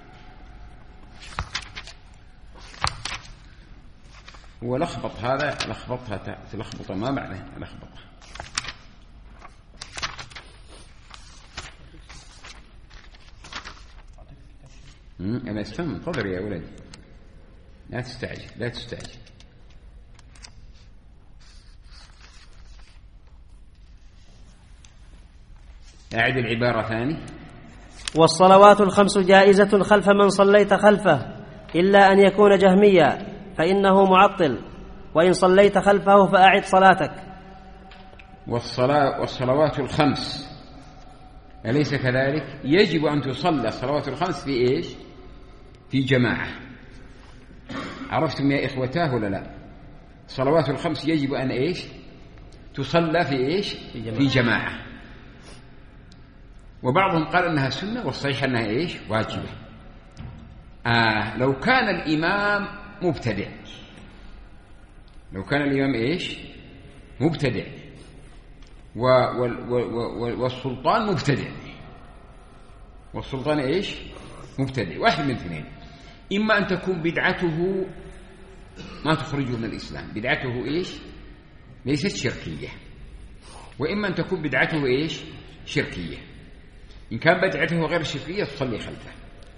هو لخبط هذا، لخبطها تلخبط ما معنى لخبطها. أنا استمع، انتظر يا ولدي، لا تستعجل لا تستعجل. أعد العبارة ثاني. والصلوات الخمس جائزة خلف من صليت خلفه إلا أن يكون جهميا فإنه معطل، وإن صليت خلفه فأعد صلاتك. والصلاة والصلوات الخمس أليس كذلك؟ يجب أن تصلى الصلوات الخمس في إيش؟ في جماعة. عرفتم يا إخوتاه ولا لا؟ الصلوات الخمس يجب أن إيش؟ تصلى في إيش؟ في جماعة, في جماعة. وبعضهم قال أنها سنة والصحيح أنها إيش؟ واجبة. آه لو كان الإمام مبتدع، لو كان الإمام إيش؟ مبتدع والسلطان مبتدع، والسلطان إيش؟ مبتدع، واحد من اثنين: إما أن تكون بدعته ما تخرجه من الإسلام، بدعته إيش؟ ليست شركية، وإما أن تكون بدعته إيش؟ شركية. إن كان بدعته غير شركية تصلي خلفه،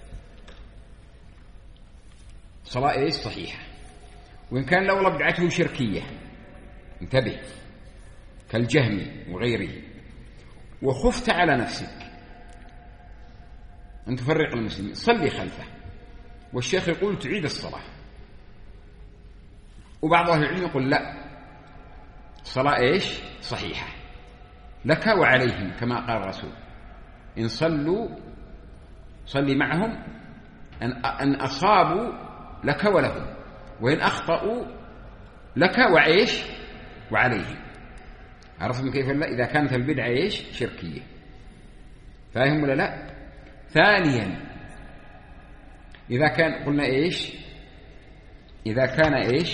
صلاة إيش؟ صحيحة. وإن كان لولا بدعته شركية، انتبه، كالجهم وغيره، وخفت على نفسك أن تفرق المسلمين، صلي خلفه. والشيخ يقول تعيد الصلاة، وبعض أهل العلم يقول لا، الصلاة إيش؟ صحيحة لك وعليهم، كما قال الرسول: إن صلوا صلي معهم، أن أصابوا لك ولهم، وإن أخطأوا لك وعيش وعليهم. عرفتم كيف؟ لا، إذا كانت البدعة إيش؟ شركية. فاهم ولا لا؟ ثانيا، إذا كان قلنا إيش؟ إذا كان إيش؟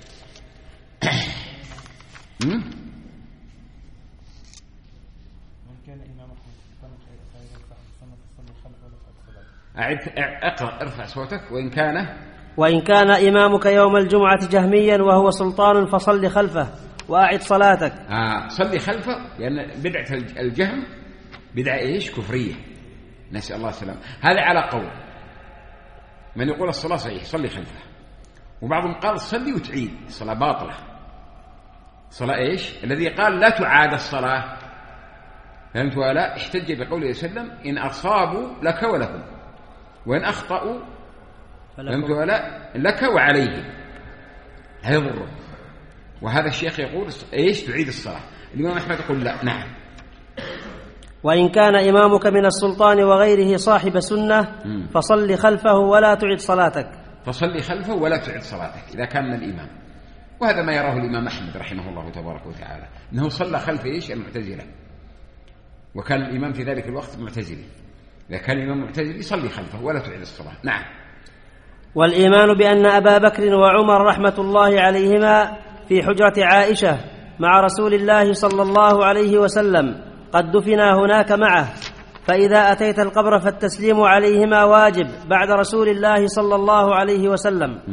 أعد أقرأ، ارفع صوتك. وإن كان وإن كان إمامك يوم الجمعة جهميا وهو سلطان فصل خلفه وأعد صلاتك. آه صلي خلفه، لأن بدعة الجهم بدعة إيش؟ كفرية، نسأل الله السلام. هذا على قول من يقول الصلاة صحيح صلي خلفه، وبعضهم قال صلي وتعيد، الصلاة باطلة. صلاة إيش؟ الذي قال لا تعاد الصلاة، فهمت ولا؟ احتج بقوله صلى الله عليه وسلم: إن أصابوا لك ولهم، وإن أخطأوا فهمت ولا؟ لك وعليهم، هيضر. وهذا الشيخ يقول إيش؟ تعيد الصلاة. الإمام أحمد يقول لا، نعم. وإن كان إمامك من السلطان وغيره صاحب سنة فصل خلفه ولا تعد صلاتك. فصلي خلفه ولا تعد صلاتك إذا كان من الإمام. وهذا ما يراه الإمام أحمد رحمه الله تبارك وتعالى، أنه صلى خلف إيش؟ المعتزلة، وكان الإمام في ذلك الوقت معتزلي. إذا كان الإمام معتزلي يصلي خلفه ولا تعد الصلاة. نعم. والإيمان بأن أبا بكر وعمر رحمة الله عليهما في حجرة عائشة مع رسول الله صلى الله عليه وسلم قد دفنا هناك معه، فإذا أتيت القبر فالتسليم عليهما واجب بعد رسول الله صلى الله عليه وسلم.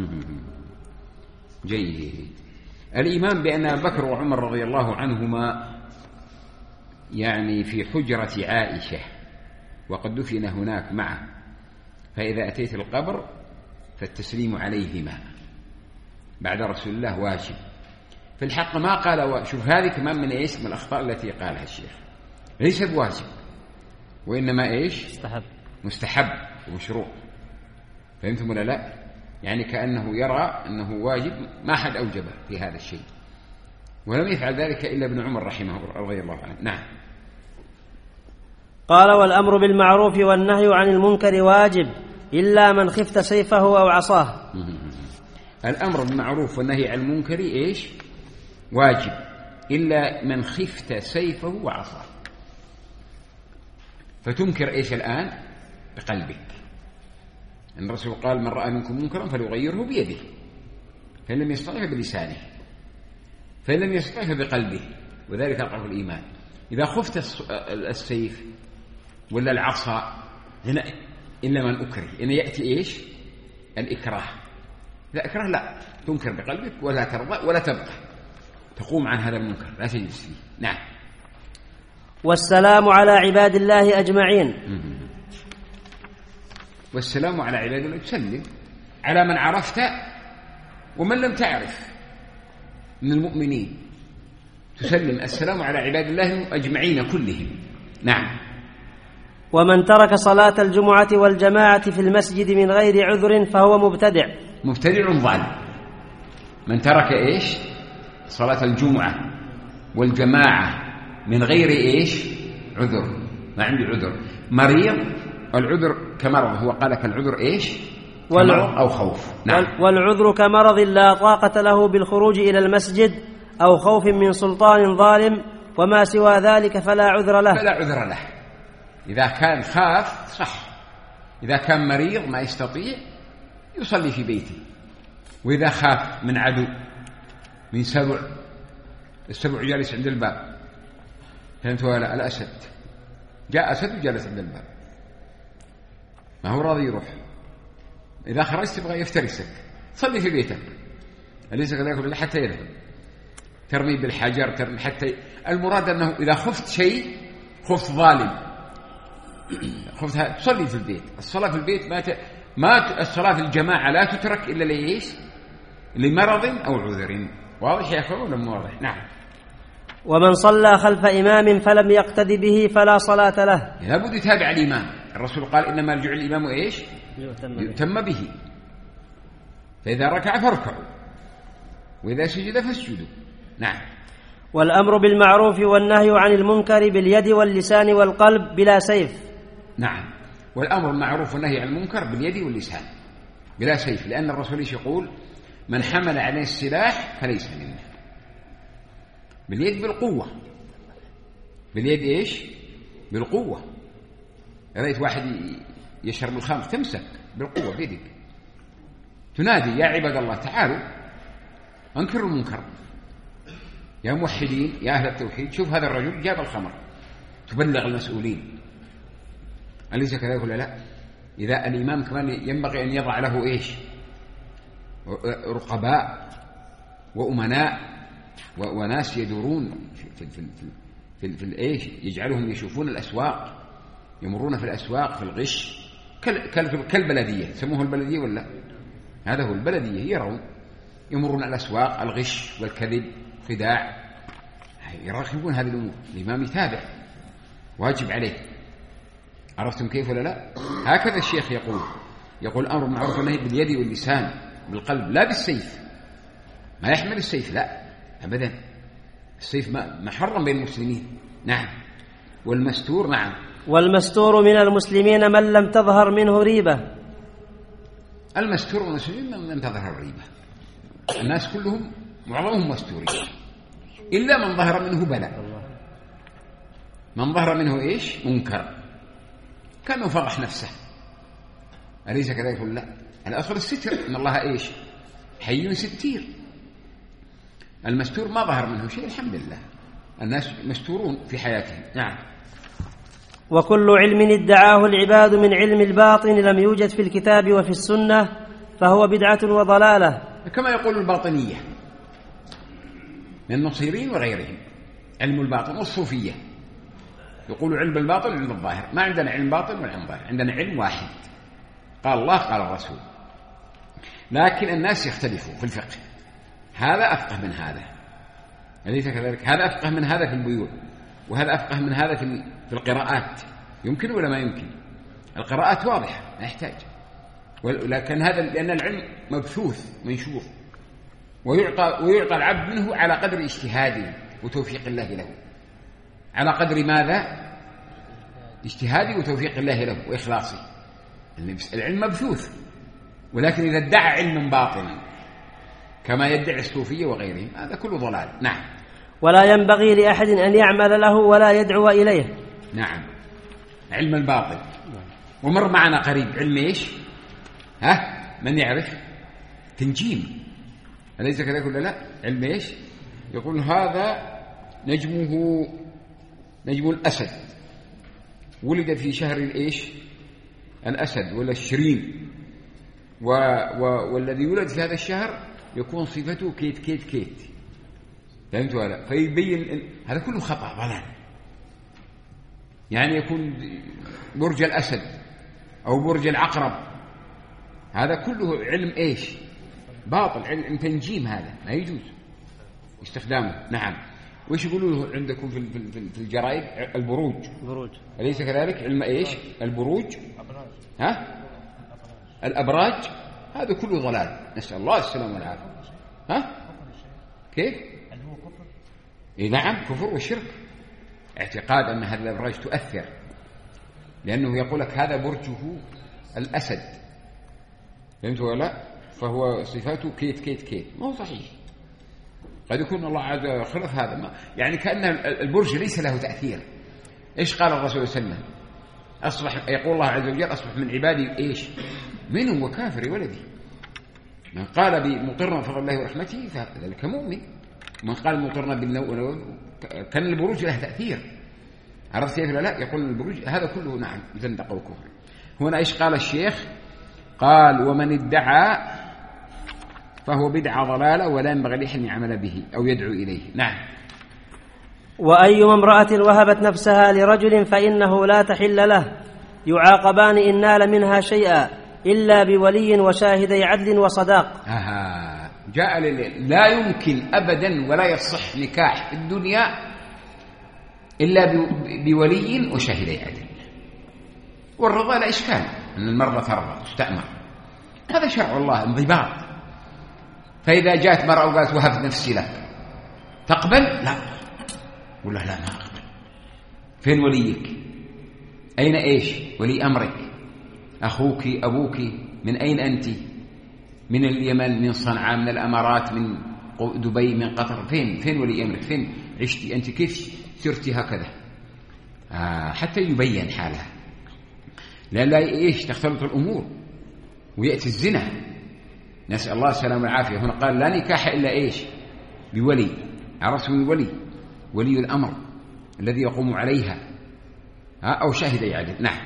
جيد. الإيمان بأن أبا بكر وعمر رضي الله عنهما يعني في حجرة عائشة وقد دفن هناك معه، فإذا أتيت القبر فالتسليم عليهما بعد رسول الله واجب. في الحق ما قال و... شوف هذه كمان من إيش؟ من الأخطاء التي قالها الشيخ، ليس بواجب، وإنما إيش؟ مستحب، مستحب ومشروع. فهمتم ولا لا؟ يعني كأنه يرى أنه واجب، ما حد أوجبه في هذا الشيء، ولم يفعل ذلك إلا ابن عمر رحمه الله رضي الله عنه. نعم. قال: والأمر بالمعروف والنهي عن المنكر واجب إلا من خفت سيفه أو عصاه. الأمر بالمعروف والنهي عن المنكر إيش؟ واجب إلا من خفت سيفه وعصاه. فتنكر إيش الآن؟ بقلبك. أن الرسول قال: من رأى منكم منكرا فليغيره بيده، فإن لم يستطع بلسانه، فإن لم يستطع بقلبه، وذلك أضعف الإيمان. إذا خفت السيف ولا العصا هنا إلا من أكره، إن يأتي إيش؟ الإكراه. لا إكراه لا، تنكر بقلبك ولا ترضى ولا تبقى، تقوم عن هذا المنكر، لا تجلس فيه. نعم. والسلام على عباد الله أجمعين. والسلام على عباد الله، تسلم على من عرفت ومن لم تعرف من المؤمنين، تسلم السلام على عباد الله أجمعين كلهم. نعم. ومن ترك صلاة الجمعة والجماعة في المسجد من غير عذر فهو مبتدع. مبتدع ضال. من ترك إيش؟ صلاة الجمعة والجماعة من غير إيش عذر، ما عنده عذر. مريض، العذر كمرض، هو قال كالعذر إيش كمرض أو خوف. نعم. والعذر كمرض لا طاقة له بالخروج إلى المسجد أو خوف من سلطان ظالم، وما سوى ذلك فلا عذر له. فلا عذر له. إذا كان خاف صح، إذا كان مريض ما يستطيع يصلي في بيته. وإذا خاف من عدو، من سبع، السبع جالس عند الباب، فهمت ولا؟ الأسد جاء أسد وجالس عند الباب، ما هو راضي يروح. إذا خرجت تبغى يفترسك، صلي في بيتك، أليس كذلك؟ حتى يذهب، ترمي بالحجر، ترمي حتى. المراد أنه إذا خفت شيء، خفت ظالم، خفت، تصلي في البيت. الصلاة في البيت ما ت... ما ت... الصلاة في الجماعة لا تترك إلا ليش؟ لمرض أو عذر. واضح يا أخوان ولا واضح؟ نعم. ومن صلى خلف إمام فلم يقتدي به فلا صلاة له. لابد يتابع الإمام. الرسول قال إنما يرجع الإمام إيش؟ يؤتم به. فإذا ركع فاركعوا، وإذا سجد فاسجدوا. نعم. والأمر بالمعروف والنهي عن المنكر باليد واللسان والقلب بلا سيف. نعم. والأمر بالمعروف والنهي عن المنكر باليد واللسان بلا سيف، لأن الرسول يقول من حمل عليه السلاح فليس منه. باليد بالقوة، باليد إيش؟ بالقوة. رأيت واحد يشرب الخمر تمسك بالقوة بيدك، تنادي يا عباد الله تعالوا انكروا المنكر، يا موحدين يا أهل التوحيد، شوف هذا الرجل جاب الخمر، تبلغ المسؤولين. أليس كذلك ولا لا؟ إذا الإمام كمان ينبغي أن يضع له إيش؟ رقباء وأمناء وناس يدورون في في في في, في الإيش، يجعلهم يشوفون الأسواق، يمرون في الأسواق في الغش، كالبلدية، سموه البلدية ولا؟ هذا هو البلدية، يرون يمرون الأسواق، الغش والكذب خداع، يراقبون هذه الأمور. الإمام يتابع، واجب عليه. عرفتم كيف ولا لا؟ هكذا الشيخ يقول، يقول أمر معروف والنهي باليد واللسان بالقلب، لا بالسيف. ما يحمل السيف، لا أبدا، السيف محرم بين المسلمين. نعم. والمستور، نعم. والمستور من المسلمين من لم تظهر منه ريبة. المستور من المسلمين من لم تظهر ريبة. الناس كلهم معظمهم مستورين إلا من ظهر منه بلاء، من ظهر منه إيش؟ منكر، كانه فضح نفسه. أليس كذلك ولا لا؟ الأصل الستر، إن الله إيش؟ حي ستير. المستور ما ظهر منه شيء الحمد لله، الناس مستورون في حياتهم. نعم. وكل علم ادعاه العباد من علم الباطن لم يوجد في الكتاب وفي السنة فهو بدعة وضلالة، كما يقول الباطنية من النصيرين وغيرهم. علم الباطن والصوفية يقول علم الباطن علم الظاهر. ما عندنا علم باطن ولا علم ظاهر، عندنا علم واحد، قال الله قال الرسول. لكن الناس يختلفوا في الفقه، هذا أفقه من هذا، أليس كذلك؟ هذا أفقه من هذا في البيوع، وهذا أفقه من هذا في في القراءات. يمكن ولا ما يمكن؟ القراءات واضحة ما يحتاج، ولكن هذا لأن العلم مبثوث منشور، ويعطى ويعطى العبد منه على قدر اجتهاده وتوفيق الله له. على قدر ماذا؟ اجتهاده وتوفيق الله له وإخلاصه. العلم مبثوث، ولكن إذا ادعى علما باطنا كما يدعي الصوفية وغيرهم هذا كله ضلال. نعم. ولا ينبغي لأحد أن يعمل له ولا يدعو إليه. نعم. علم الباطل. ومر معنا قريب علم إيش؟ ها؟ من يعرف؟ تنجيم، أليس كذلك ولا لا؟ علم إيش؟ يقول هذا نجمه نجم الأسد، ولد في شهر الإيش؟ الأسد ولا الشرين، و... و... والذي يولد في هذا الشهر يكون صفته كيت كيت كيت، فهمت ولا؟ فيبين هذا كله خطأ ضلال. يعني يكون برج الأسد أو برج العقرب، هذا كله علم إيش؟ باطل، علم تنجيم، هذا لا يجوز استخدامه. نعم. وإيش يقولوا له عندكم في في الجرائد؟ البروج. بروج. أليس كذلك؟ علم إيش؟ البروج. ها؟ الأبراج، هذا كله ضلال، نسأل الله السلامة والعافية. ها؟ كيف؟ إيه نعم، كفر وشرك. اعتقاد أن هذه الأبراج تؤثر، لأنه يقول لك هذا برجه الأسد، فهمت ولا؟ فهو صفاته كيت كيت كيت، ما هو صحيح. قد يكون الله عز وجل خلق هذا، ما يعني كأن البرج ليس له تأثير. إيش قال الرسول صلى الله عليه وسلم؟ أصبح، يقول الله عز وجل أصبح من عبادي إيش؟ من هو كافر ولدي. من قال بمطرنا بفضل الله ورحمته فذلك مؤمن، من قال مطرنا بالنوء كان البروج له تأثير. عرفت كيف لا؟ يقول البروج هذا كله نعم زندقة وكفر. هنا إيش قال الشيخ؟ قال ومن ادعى فهو بدعة ضلالة ولا ينبغي لأحد أن يعمل به أو يدعو إليه. نعم. وأيما امرأة وهبت نفسها لرجل فإنه لا تحل له، يعاقبان إن نال منها شيئا إلا بولي وشاهدي عدل وصداق. آه. جاء لليل. لا يمكن أبدا ولا يصح نكاح في الدنيا إلا بولي وشاهدي عدل. والرضا لا إشكال أن المرأة ترضى تستأمر، هذا شرع الله انضباط. فإذا جاءت مرأة وقالت وهبت نفسي لك تقبل؟ لا. ولا لا ما أقبل. فين وليك؟ أين إيش ولي أمرك؟ أخوك أبوك؟ من أين أنت؟ من اليمن، من صنعاء، من الأمارات، من دبي، من قطر؟ فين فين ولي أمرك؟ فين عشتي أنت؟ كيف صرتي هكذا؟ آه حتى يبين حالها، لأن لا إيش تختلط الأمور ويأتي الزنا، نسأل الله السلامة والعافية. هنا قال لا نكاح إلا إيش؟ بولي. عرفت من الولي؟ ولي الأمر الذي يقوم عليها أو شاهد يعدل. نعم.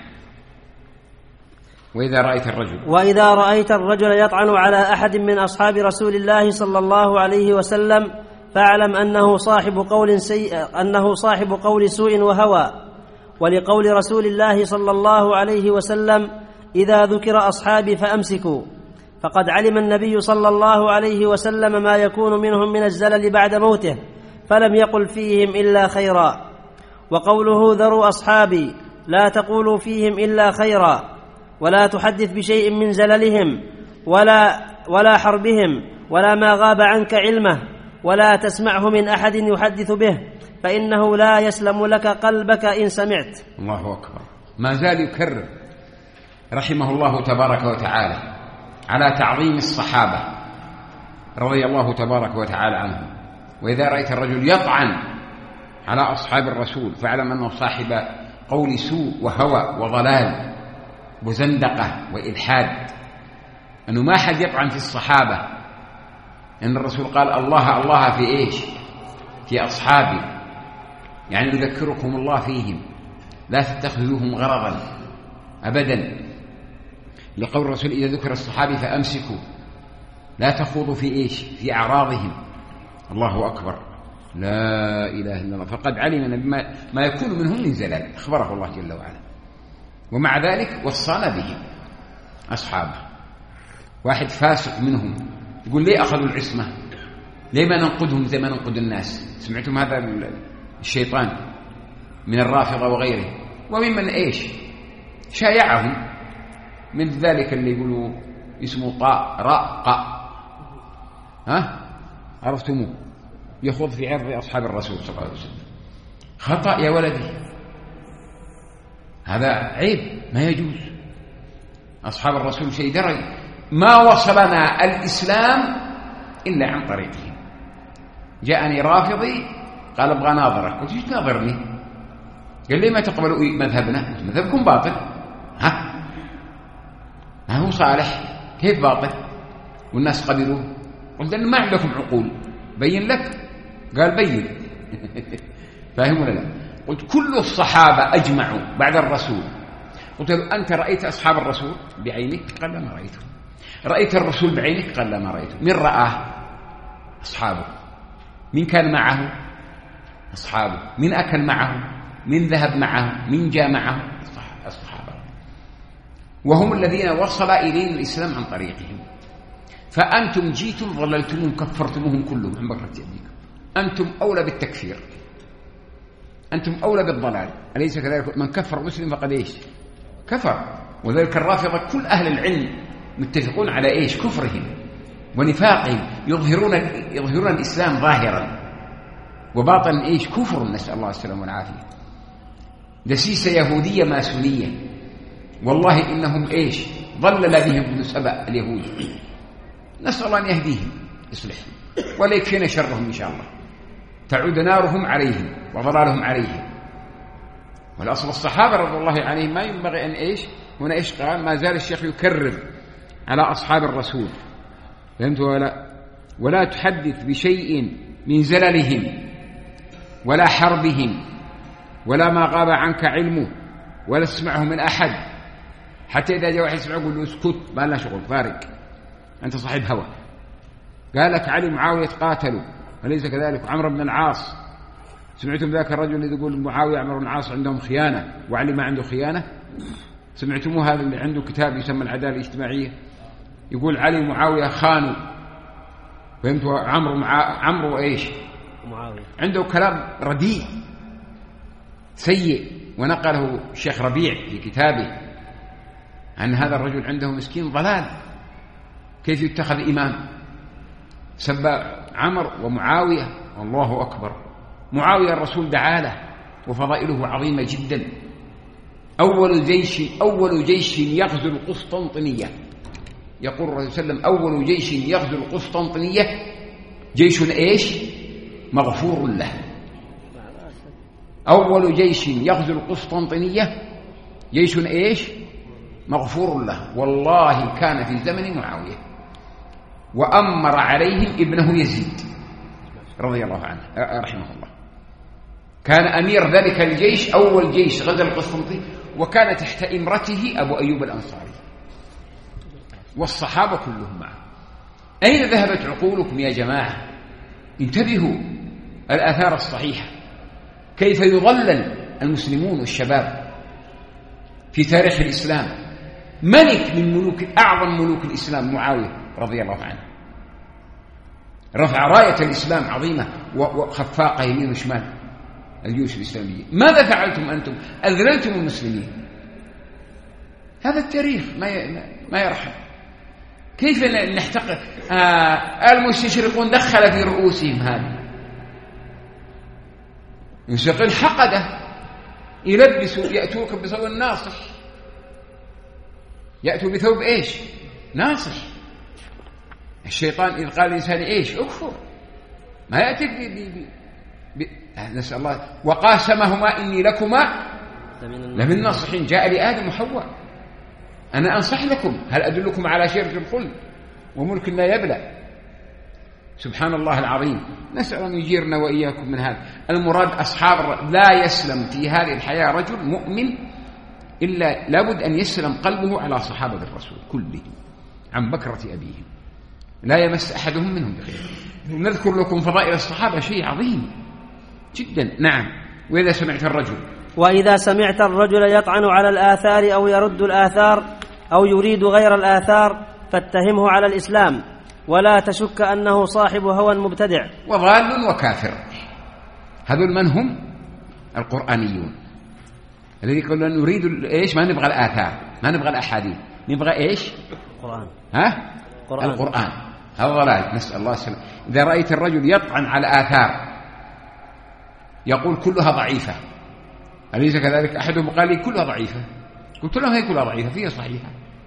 وإذا رأيت الرجل وإذا رأيت الرجل يطعن على أحد من أصحاب رسول الله صلى الله عليه وسلم فاعلم أنه صاحب قول سيء، أنه صاحب قول سوء وهوى. ولقول رسول الله صلى الله عليه وسلم إذا ذكر أصحابي فأمسكوا، فقد علم النبي صلى الله عليه وسلم ما يكون منهم من الزلل بعد موته فلم يقل فيهم إلا خيرا. وقوله ذروا أصحابي لا تقولوا فيهم إلا خيرا، ولا تحدث بشيء من زللهم ولا, ولا حربهم ولا ما غاب عنك علمه، ولا تسمعه من أحد يحدث به فإنه لا يسلم لك قلبك إن سمعت. الله أكبر. ما زال يكرر رحمه الله تبارك وتعالى على تعظيم الصحابة رضي الله تبارك وتعالى عنهم. وإذا رأيت الرجل يطعن على أصحاب الرسول فاعلم أنه صاحب قول سوء وهوى وضلال وزندقة وإلحاد، أنه ما حد يطعن في الصحابة، أن الرسول قال الله الله في إيش؟ في أصحابي، يعني يذكركم الله فيهم، لا تتخذوهم غرضا أبدا. لقول الرسول إذا ذكر الصحابي فأمسكوا، لا تخوضوا في إيش؟ في أعراضهم. الله أكبر، لا إله إلا الله. فقد علم بما ما يكون منهم من زلال، أخبره الله جل وعلا، ومع ذلك وصانا بهم أصحابه. واحد فاسق منهم يقول ليه أخذوا العصمة؟ ليه ما ننقدهم زي ما ننقد الناس؟ سمعتم هذا الشيطان من الرافضة وغيره، وممن إيش شايعهم من ذلك اللي يقولوا اسمه طاء راء قاء، ها عرفتموه، يخوض في عرض أصحاب الرسول صلى الله عليه وسلم. خطأ يا ولدي، هذا عيب ما يجوز. أصحاب الرسول شيء درج، ما وصلنا الإسلام إلا عن طريقهم. جاءني رافضي قال ابغى ناظرك، قلت ايش تناظرني؟ قال لي ما تقبلوا مذهبنا؟ مذهبكم باطل. ها ما هو صالح، كيف باطل والناس قبلوه؟ قلت أنه ما عندكم عقول، بين لك. قال بين. فاهم ولا لا؟ قلت كل الصحابة أجمعوا بعد الرسول. قلت له أنت رأيت أصحاب الرسول بعينك؟ قال لا ما رأيته. رأيت الرسول بعينك؟ قال لا ما رأيته. من رآه؟ أصحابه. من كان معه؟ أصحابه. من أكل معه؟ من ذهب معه؟ من جاء معه؟ الصحابة. وهم الذين وصل إلينا الإسلام عن طريقهم. فأنتم جيتم ضللتموهم كفرتموهم كلهم عن بكرة أبيكم. أنتم أولى بالتكفير، أنتم أولى بالضلال، أليس كذلك؟ من كفر مسلم فقد إيش؟ كفر. وذلك الرافضة كل أهل العلم متفقون على إيش؟ كفرهم ونفاقهم، يظهرون يظهرون الإسلام ظاهرا وباطنا إيش؟ كفر، نسأل الله السلامة والعافية. دسيسة يهودية ماسونية، والله إنهم إيش ضلل بهم ابن سبأ اليهود، نسأل الله أن يهديهم يصلحهم ولا يكفينا شرهم إن شاء الله، تعود نارهم عليهم وضلالهم عليهم. والأصل الصحابة رضي الله عنهم ما ينبغي أن إيش هنا إيش قال، ما زال الشيخ يكرر على أصحاب الرسول، فهمت ولا؟ ولا تحدث بشيء من زللهم ولا حربهم ولا ما غاب عنك علمه ولا اسمعه من أحد، حتى إذا جاء واحد يسمعه يقول له اسكت ما لنا شغل فارق، أنت صاحب هوى. قال لك علي معاوية قاتلوا أليس كذلك؟ عمرو بن العاص، سمعتم ذاك الرجل الذي يقول معاوية عمرو بن العاص عندهم خيانة وعلي ما عنده خيانة؟ سمعتموه هذا اللي عنده كتاب يسمى العدالة الاجتماعية، يقول علي ومعاوية خانوا، فهمتوا؟ عمرو مع عمرو ايش؟ معاوية. عنده كلام رديء سيء، ونقله الشيخ ربيع في كتابه عن هذا الرجل عنده مسكين ضلال، كيف يتخذ إمام؟ سب عمرو ومعاوية، الله أكبر. معاوية الرسول دعا له وفضائله عظيمة جدا، أول جيش أول جيش يغزو القسطنطينية، يقول الرسول صلى الله عليه وسلم أول جيش يغزو القسطنطينية جيش إيش؟ مغفور له. أول جيش يغزو القسطنطينية جيش إيش؟ مغفور له. والله كان في زمن معاوية، وأمر عليهم ابنه يزيد رضي الله عنه رحمه الله، كان أمير ذلك الجيش، أول جيش غزا القسطنطينية، وكان تحت إمرته أبو أيوب الأنصاري والصحابة كلهم معه. أين ذهبت عقولكم يا جماعة؟ انتبهوا. الآثار الصحيحة كيف يضلل المسلمون والشباب في تاريخ الإسلام. ملك من ملوك أعظم ملوك الإسلام معاوية رضي الله عنه رفع راية الإسلام عظيمة وخفاقة يمين وشمال الجيوش الإسلامية. ماذا فعلتم أنتم؟ أذللتم المسلمين. هذا التاريخ ما ما يرحم. كيف نحتقر آه المستشرقون دخل في رؤوسهم هذا المستشرقين حقده يلبسوا، يأتوك بثوب الناصح، يأتوا بثوب إيش؟ ناصح. الشيطان إذ قال الإنسان إيش؟ أكفر، ما يأتي بي بي بي بي. نسأل الله. وقاسمهما إني لكما لمن الناصحين. جاء لآدم وحواء أنا أنصح لكم، هل أدلكم على شجرة الخلد وملك لا يبلى. سبحان الله العظيم. نسأل أن يجيرنا وإياكم من هذا. المراد أصحاب لا يسلم في هذه الحياة رجل مؤمن إلا لابد أن يسلم قلبه على صحابة الرسول كلهم عن بكرة أبيهم، لا يمس أحدهم منهم بخير. نذكر لكم فضائل الصحابة شيء عظيم جدا. نعم. وإذا سمعت الرجل وإذا سمعت الرجل يطعن على الآثار أو يرد الآثار أو يريد غير الآثار فاتهمه على الإسلام، ولا تشك أنه صاحب هوى مبتدع وضال وكافر. هذول من هم؟ القرآنيون الذي يقولون نريد إيش؟ ما نبغى الآثار، ما نبغى الأحاديث، نبغى إيش؟ القرآن. ها؟ القرآن. القرآن. هذا ضلال، نسأل الله السلامة. إذا رأيت الرجل يطعن على آثار يقول كلها ضعيفة، أليس كذلك؟ أحدهم قال لي كلها ضعيفة، قلت له هي كلها ضعيفة، فيها صحيحة.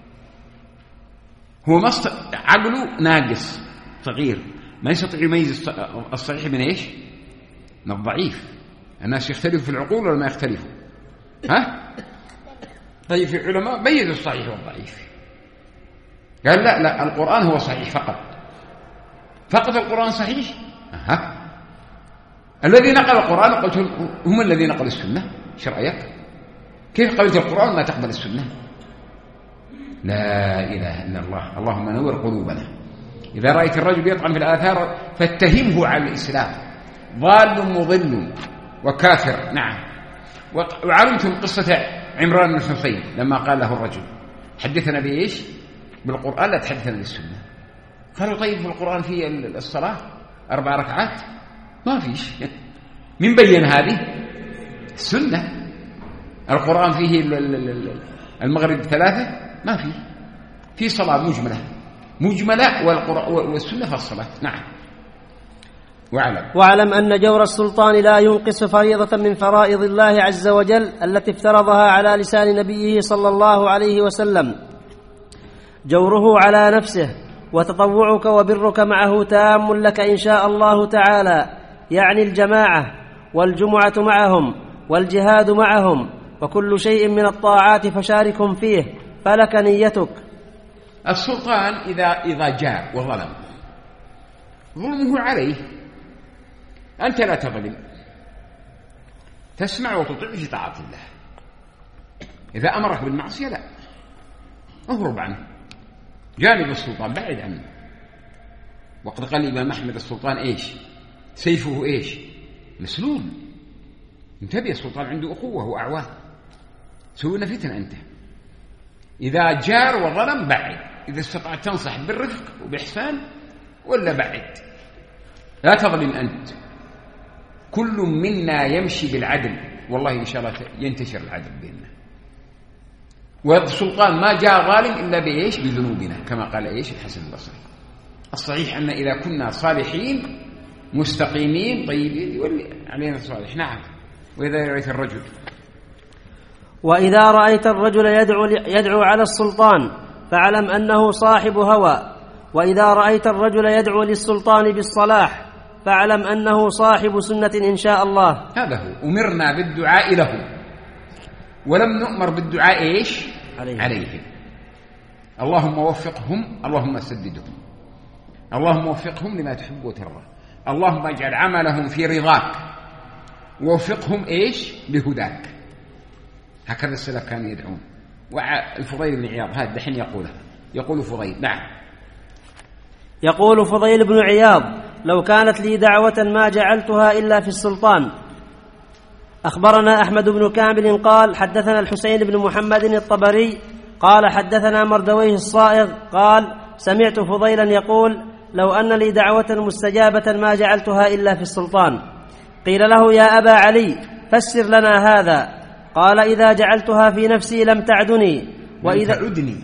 هو مصر عقله ناقص صغير، ما يستطيع يميز الصحيح من إيش؟ من الضعيف. الناس يختلفوا في العقول ولا ما يختلفوا؟ ها؟ طيب في علماء ميزوا الصحيح والضعيف، قال لا لا القرآن هو صحيح فقط، فقط القرآن صحيح. أها. الذي نقل القرآن قلت هم الذي نقل السنة، ايش رأيك؟ كيف قبلت القرآن ما تقبل السنة؟ لا إله إلا الله. اللهم نور قلوبنا. إذا رأيت الرجل يطعن في الآثار فاتهمه على الإسلام، ضال مضل وكافر. نعم. وعلمتم قصة عمران بن حسين لما قال له الرجل حدثنا بإيش؟ بالقرآن لا تحدثنا بالسنة. قالوا طيب في القرآن في الصلاة أربع ركعات؟ ما فيش. من بين هذه؟ السنة. القرآن فيه المغرب ثلاثة؟ ما فيه. في صلاة مجملة مجملة والقرآن والسنة في الصلاة. نعم. واعلم واعلم أن جور السلطان لا ينقص فريضة من فرائض الله عز وجل التي افترضها على لسان نبيه صلى الله عليه وسلم. جوره على نفسه وتطوعك وبرك معه تام لك إن شاء الله تعالى، يعني الجماعة والجمعة معهم والجهاد معهم وكل شيء من الطاعات فشاركهم فيه، فلك نيتك. السلطان إذا إذا جاء وظلم ظلمه عليه، أنت لا تظلم، تسمع وتطيع في طاعة الله. إذا أمرك بالمعصية لا، اهرب عنه، جانب السلطان بعد عنه. وقد قال الإمام أحمد السلطان إيش؟ سيفه إيش؟ مسلول. انتبه، السلطان عنده أخوة وأعوان، سوينا فتنة. أنت إذا جار وظلم بعد، إذا استطعت تنصح بالرفق وبإحسان ولا بعد، لا تظلم أنت. كل منا يمشي بالعدل، والله إن شاء الله ينتشر العدل بيننا. والسلطان ما جاء ظالم إلا بإيش؟ بذنوبنا، كما قال إيش الحسن البصري. الصحيح أن إذا كنا صالحين مستقيمين طيبين يولي علينا الصالح. نعم. وإذا رأيت الرجل وإذا رأيت الرجل يدعو, يدعو على السلطان فاعلم أنه صاحب هوى، وإذا رأيت الرجل يدعو للسلطان بالصلاح فاعلم أنه صاحب سنة إن شاء الله. هذا هو، أمرنا بالدعاء له ولم نؤمر بالدعاء إيش؟ عليهم, عليهم. اللهم وفقهم، اللهم سددهم، اللهم وفقهم لما تحب وترضى، اللهم اجعل عملهم في رضاك، ووفقهم إيش؟ لهداك. هكذا السلف كانوا يدعون. والفضيل بن عياض هذا دحين يقولها، يقول فضيل. نعم. يقول فضيل بن عياض: لو كانت لي دعوة ما جعلتها إلا في السلطان. أخبرنا أحمد بن كامل قال حدثنا الحسين بن محمد الطبري قال حدثنا مردويه الصائغ قال سمعت فضيلا يقول: لو أن لي دعوة مستجابة ما جعلتها إلا في السلطان. قيل له: يا أبا علي فسر لنا هذا. قال: إذا جعلتها في نفسي لم تعدني، وإذا لم تعدني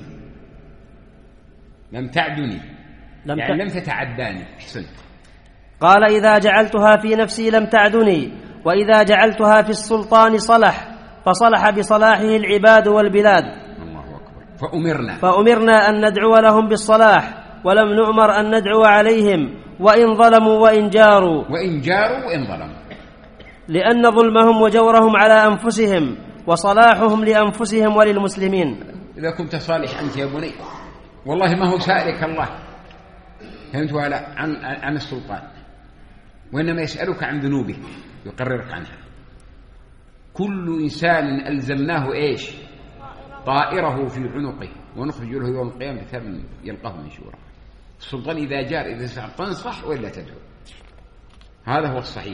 لم تعدني لم, يعني لم تتعداني. أحسنت. قال: إذا جعلتها في نفسي لم تعدني، وإذا جعلتها في السلطان صلح، فصلح بصلاحه العباد والبلاد. الله أكبر. فأمرنا فأمرنا أن ندعو لهم بالصلاح، ولم نؤمر أن ندعو عليهم وإن ظلموا وإن جاروا وإن جاروا وإن ظلموا، لأن ظلمهم وجورهم على أنفسهم وصلاحهم لأنفسهم وللمسلمين. إذا كنت صالح أنت يا بني والله ما هو سائلك الله، فهمت؟ ولا عن, عن السلطان، وإنما يسألك عن ذنوبك يقررك عنها. كل إنسان ألزمناه إيش؟ طائره في عنقه ونخرج له يوم القيامة كتابا يلقاه منشورا. السلطان إذا جار إذا تنصح وإلا تدعو، هذا هو الصحيح.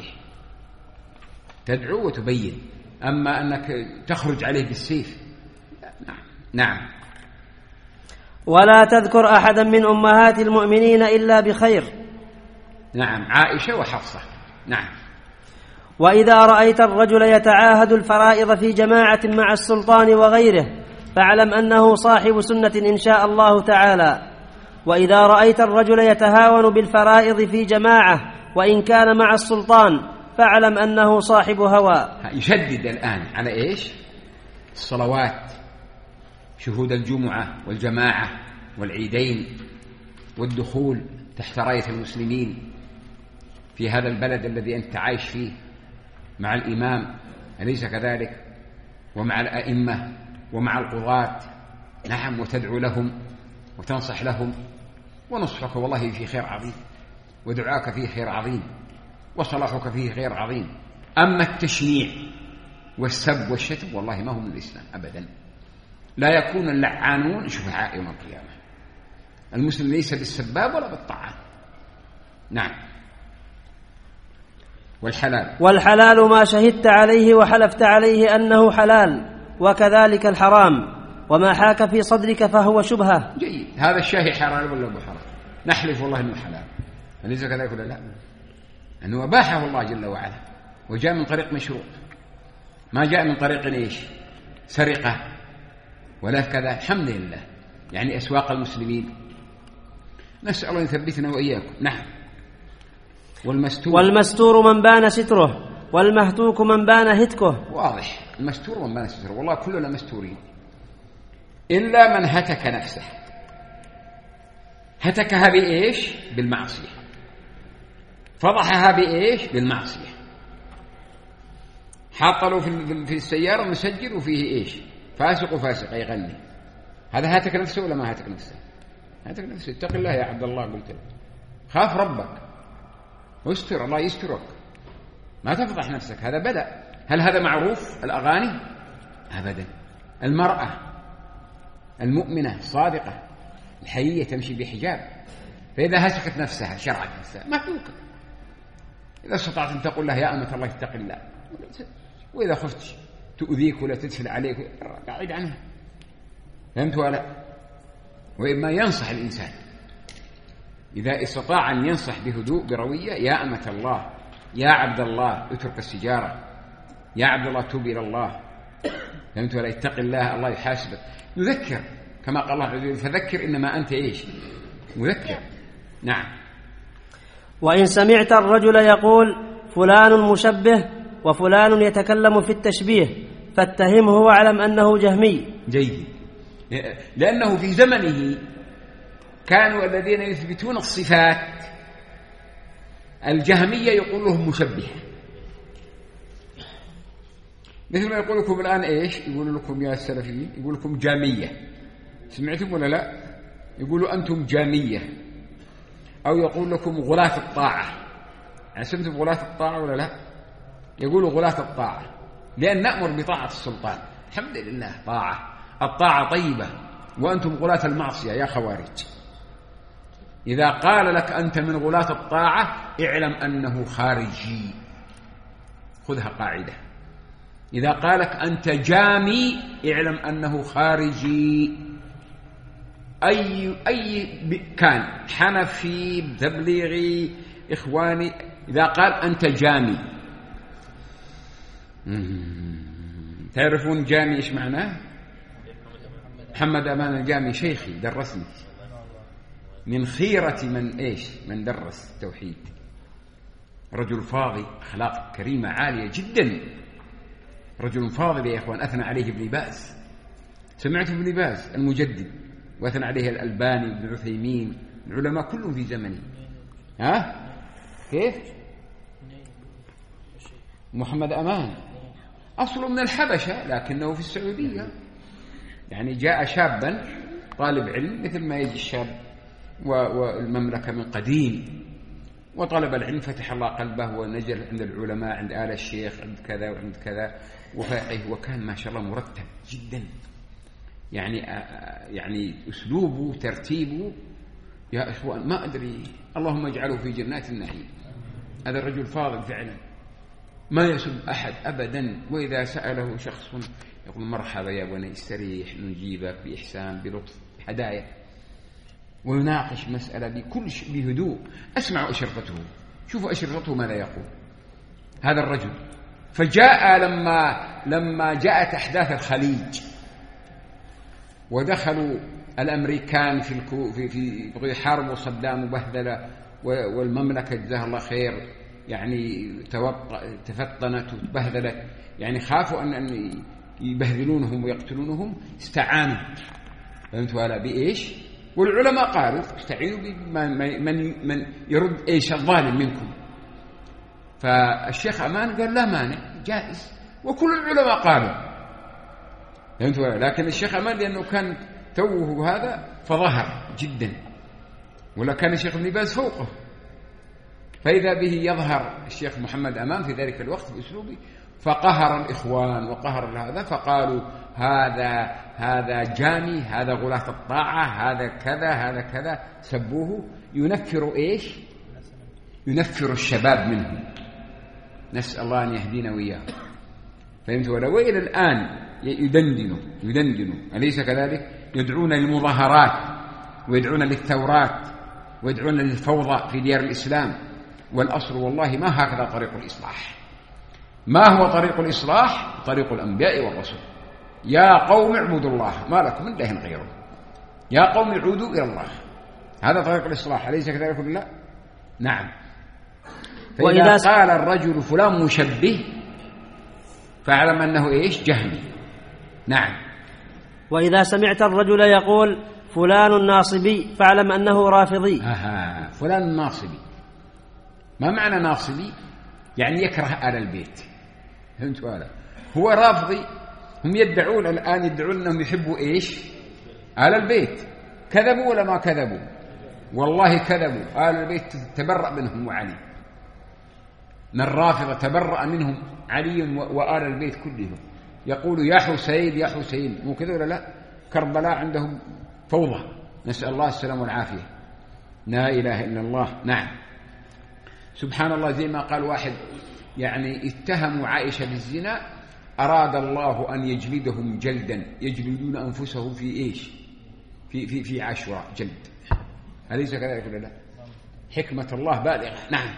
تدعو وتبين، أما أنك تخرج عليه بالسيف. نعم. نعم. ولا تذكر أحدا من أمهات المؤمنين إلا بخير. نعم. عائشة وحفصة. نعم. وإذا رأيت الرجل يتعاهد الفرائض في جماعة مع السلطان وغيره فاعلم أنه صاحب سنة إن شاء الله تعالى. وإذا رأيت الرجل يتهاون بالفرائض في جماعة وإن كان مع السلطان فاعلم أنه صاحب هوى. يشدد الآن على إيش؟ الصلوات، شهود الجمعة والجماعة والعيدين والدخول تحت راية المسلمين في هذا البلد الذي أنت عايش فيه مع الإمام، أليس كذلك؟ ومع الأئمة ومع القضاة. نعم. وتدعو لهم وتنصح لهم، ونصحك والله في خير عظيم، ودعاك فيه خير عظيم، وصلاحك فيه خير عظيم. أما التشنيع والسب والشتم والله ما هو من الإسلام أبدا. لا يكون اللعانون شفعاء يوم القيامة. المسلم ليس بالسباب ولا بالطعان. نعم. والحلال والحلال ما شهدت عليه وحلفت عليه أنه حلال، وكذلك الحرام، وما حاك في صدرك فهو شبهة. جيد. هذا الشاهي حلال ولا أبو حرام؟ نحلف والله إنه حلال، أليس كذلك ولا لا؟ أنه أباحه الله جل وعلا، وجاء من طريق مشروع، ما جاء من طريق إيش؟ سرقة ولا كذا. الحمد لله. يعني أسواق المسلمين، نسأل الله يثبتنا وإياكم. نعم. والمستور والمستور من بان ستره والمهتوك من بان هتكه. واضح، المستور من بان ستره، والله كلنا مستورين إلا من هتك نفسه. هتكها بإيش؟ بالمعصية. فضحها بإيش؟ بالمعصية. حاط له في السيارة مسجل وفيه إيش؟ فاسق وفاسق يغني. هذا هتك نفسه ولا ما هتك نفسه؟ هتك نفسه. اتق الله يا عبد الله، قلت له خاف ربك واستر، الله يسترك، ما تفضح نفسك. هذا بدأ. هل هذا معروف الأغاني؟ أبدا. المرأة المؤمنة الصادقة الحيية تمشي بحجاب، فإذا هتكت نفسها شرعت نفسها مهلوكة. إذا استطعت أن تقول لها يا أمة الله اتق الله، وإذا خفت تؤذيك ولا تدفل عليك قاعد عنها. فهمت ولا؟ وإما ينصح الإنسان إذا استطاع أن ينصح بهدوء بروية، يا أمة الله، يا عبد الله اترك السجارة، يا عبد الله توب إلى الله. فهمت ولا؟ اتق الله، الله يحاسبك. يذكر كما قال الله عز وجل فذكر إنما أنت إيش؟ مذكر. نعم. وإن سمعت الرجل يقول فلان مشبه وفلان يتكلم في التشبيه فاتهمه واعلم أنه جهمي. جيد، لأنه في زمنه كانوا الذين يثبتون الصفات الجهمية يقول لهم مشبهة، مثل ما يقول لكم الآن إيش؟ يقول لكم يا السلفيين، يقول لكم جامية. سمعتم ولا لا؟ يقولوا أنتم جامية. أو يقول لكم غلاة الطاعة. سمعتم غلاة الطاعة ولا لا؟ يقولوا غلاة الطاعة، لأن نأمر بطاعة السلطان. الحمد لله طاعة، الطاعة طيبة، وأنتم غلاة المعصية يا خوارج. إذا قال لك أنت من غلاة الطاعة اعلم أنه خارجي. خذها قاعدة. إذا قالك أنت جامي اعلم أنه خارجي. أي أي كان، حنفي، تبليغي، إخواني، إذا قال أنت جامي. تعرفون جامي إيش معناه؟ محمد أمان الجامي شيخي درسني، من خيرة من إيش؟ من درس التوحيد. رجل فاضل، أخلاق كريمة عالية جدا، رجل فاضل يا إخوان. أثنى عليه ابن باز، سمعت ابن باز المجدد، وأثنى عليه الألباني وابن عثيمين، العلماء كلهم في زمنه. ها كيف؟ محمد أمان أصله من الحبشة لكنه في السعودية، يعني جاء شابا طالب علم مثل ما يجي الشاب والمملكة من قديم، وطلب العلم، فتح الله قلبه ونزل عند العلماء، عند آل الشيخ، عند كذا وعند كذا وفقه، وكان ما شاء الله مرتب جدا. يعني يعني أسلوبه ترتيبه يا إخوان ما أدري، اللهم اجعله في جنات النعيم. هذا الرجل فاضل فعلا، ما يسب أحد أبدا، وإذا سأله شخص يقول مرحبا يا بني استريح، نجيبك بإحسان بلطف بهدايا، ويناقش مسألة بكل شيء بهدوء. أسمع أشرطته، شوفوا أشرطته ماذا يقول هذا الرجل. فجاء لما لما جاءت أحداث الخليج ودخلوا الأمريكان في الكو في في بغي حرب وصدام وبهدلة، والمملكة جزاها الله خير يعني تفطنت وتبهدلت، يعني خافوا أن أن يبهدلونهم ويقتلونهم، استعانوا. فهمتوا على بإيش؟ والعلماء قالوا استعينوا بمن من من يرد ايش الظالم منكم. فالشيخ أمان قال لا مانع، جائز، وكل العلماء قالوا. فهمتوا؟ لكن الشيخ أمان لأنه كان توه هذا فظهر جدا، ولا كان الشيخ ابن باز فوقه، فإذا به يظهر الشيخ محمد أمان في ذلك الوقت بأسلوبه، فقهر الإخوان وقهر هذا، فقالوا هذا هذا جامي، هذا غلاة الطاعة، هذا كذا، هذا كذا، سبوه. ينفر إيش؟ ينفر الشباب منه. نسأل الله أن يهدينا وإياه. فهمت ولا؟ وإلى الآن يدندنوا يدندنوا أليس كذلك؟ يدعون للمظاهرات ويدعون للثورات ويدعون للفوضى في ديار الإسلام، والأصل والله ما هكذا طريق الإصلاح. ما هو طريق الإصلاح؟ طريق الأنبياء والرسل. يا قوم اعبدوا الله ما لكم من إله غيره، يا قوم عودوا إلى الله. هذا طريق الإصلاح، أليس كذلك ولا لا؟ نعم. فإذا قال الرجل فلان مشبه فاعلم أنه إيش؟ جهمي. نعم. وإذا سمعت الرجل يقول فلان ناصبي فاعلم أنه رافضي. أها، فلان ناصبي. ما معنى ناصبي؟ يعني يكره آل البيت. فهمت ولا؟ هو رافضي. هم يدعون الآن يدعون أنهم يحبوا إيش؟ آل البيت. كذبوا ولا ما كذبوا؟ والله كذبوا. آل البيت تبرأ منهم وعلي. من الرافضة تبرأ منهم علي وآل البيت كلهم. يقولوا يا حسين يا حسين، مو كذا ولا لا؟ كربلاء عندهم فوضى، نسأل الله السلام والعافية. لا إله إلا الله. نعم. سبحان الله، زي ما قال واحد يعني اتهموا عائشة بالزنا، أراد الله أن يجلدهم جلدا يجلدون أنفسهم في إيش؟ في في في عاشوراء جلد. أليس كذلك ولا لا؟ حكمة الله بالغة. نعم.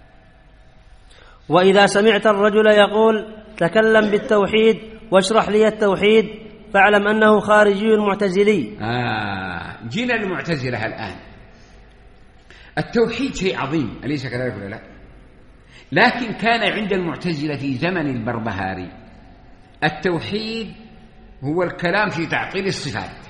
وإذا سمعت الرجل يقول تكلم بالتوحيد واشرح لي التوحيد فاعلم أنه خارجي معتزلي. آه جينا المعتزلة الآن. التوحيد شيء عظيم، أليس كذلك ولا لا؟ لكن كان عند المعتزلة في زمن البربهاري التوحيد هو الكلام في تعطيل الصفات.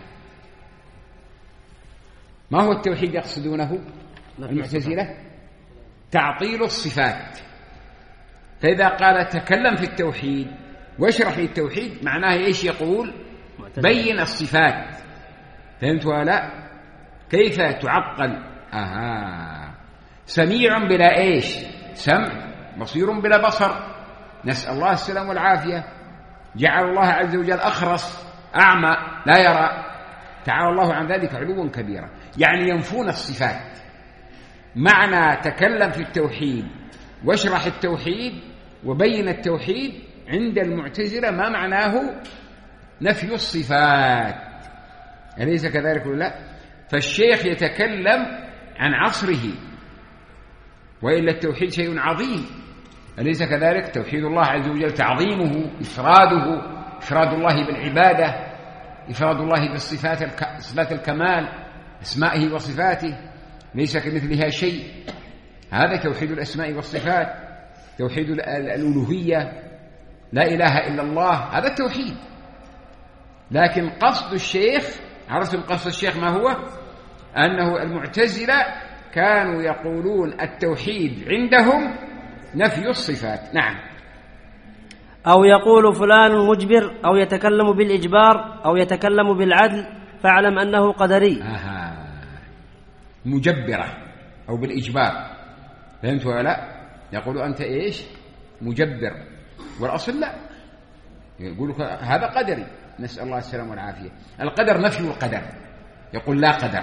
ما هو التوحيد يقصدونه المعتزلة؟ تعطيل الصفات. فإذا قال تكلم في التوحيد واشرح لي التوحيد معناه إيش؟ يقول بين الصفات. فهمت ولا؟ كيف تعقل؟ أها، سميع بلا إيش؟ سمع، بصير بلا بصر، نسأل الله السلام والعافية. جعل الله عز وجل أخرس أعمى لا يرى، تعالى الله عن ذلك علوا كبيرا. يعني ينفون الصفات. معنى تكلم في التوحيد واشرح التوحيد وبين التوحيد عند المعتزلة ما معناه؟ نفي الصفات. أليس كذلك ولا لا؟ فالشيخ يتكلم عن عصره، وإلا التوحيد شيء عظيم. أليس كذلك؟ توحيد الله عز وجل تعظيمه، إفراده، إفراد الله بالعبادة، إفراد الله بالصفات الك... صفات الكمال، أسمائه وصفاته، ليس كمثلها شيء. هذا توحيد الأسماء والصفات، توحيد الألوهية، لا إله إلا الله، هذا التوحيد. لكن قصد الشيخ، عرفتم قصد الشيخ ما هو؟ أنه المعتزلة كانوا يقولون التوحيد عندهم نفي الصفات. نعم. أو يقول فلان مجبر أو يتكلم بالإجبار أو يتكلم بالعدل فاعلم أنه قدري. آها، مجبرة أو بالإجبار. فهمت ولا لا؟ يقولوا أنت إيش؟ مجبر، والأصل لا، يقولوا هذا قدري، نسأل الله السلام والعافية. القدر نفي القدر، يقول لا قدر،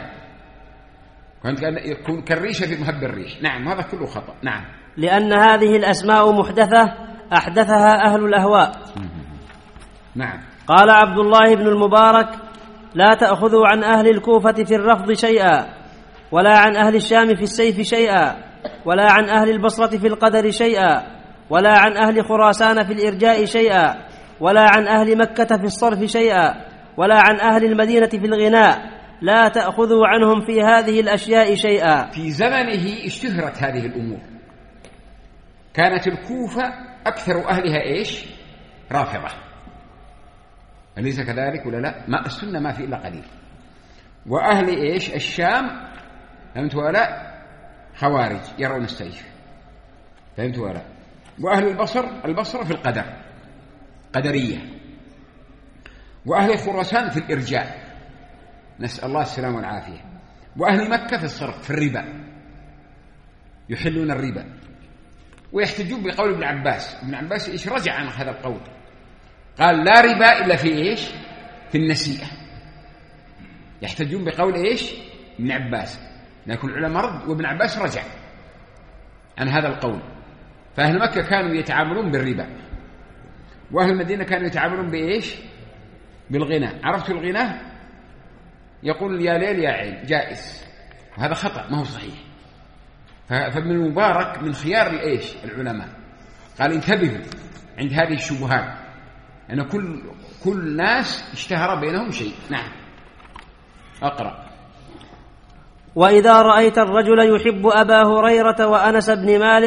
يكون كالريشة في مهب الريح. نعم، هذا كله خطأ. نعم. لأن هذه الأسماء محدثة أحدثها أهل الأهواء. نعم. قال عبد الله بن المبارك لا تأخذوا عن أهل الكوفة في الرفض شيئا، ولا عن أهل الشام في السيف شيئا، ولا عن أهل البصرة في القدر شيئا، ولا عن أهل خراسان في الإرجاء شيئا، ولا عن أهل مكة في الصرف شيئا، ولا عن أهل المدينة في الغناء. لا تأخذوا عنهم في هذه الأشياء شيئا. في زمنه اشتهرت هذه الأمور. كانت الكوفة أكثر أهلها إيش؟ رافضة. أليس كذلك ولا لا؟ ما السنة ما في إلا قليل. وأهل إيش؟ الشام، فهمت ولا؟ خوارج يرون السيف، فهمت ولا؟ وأهل البصر، البصرة في القدر، قدرية. وأهل خراسان في الإرجاء، نسأل الله السلام والعافية. وأهل مكة في الصرف، في الربا، يحلون الربا. ويحتجون بقول ابن عباس. ابن عباس إيش رجع عن هذا القول؟ قال لا ربا إلا في إيش؟ في النسيئة. يحتجون بقول إيش؟ ابن عباس. لكن العلماء رد، وابن عباس رجع عن هذا القول. فأهل مكة كانوا يتعاملون بالربا، وأهل المدينة كانوا يتعاملون بإيش؟ بالغنى. عرفت الغنى؟ يقول يا ليل يا عين، جائز. وهذا خطأ، ما هو صحيح. فابن المبارك من خيار الإيش؟ العلماء. قال انتبهوا عند هذه الشبهات، أن يعني كل كل ناس اشتهر بينهم شيء. نعم. أقرأ. وإذا رأيت الرجل يحب أبا هريرة وأنس بن مالك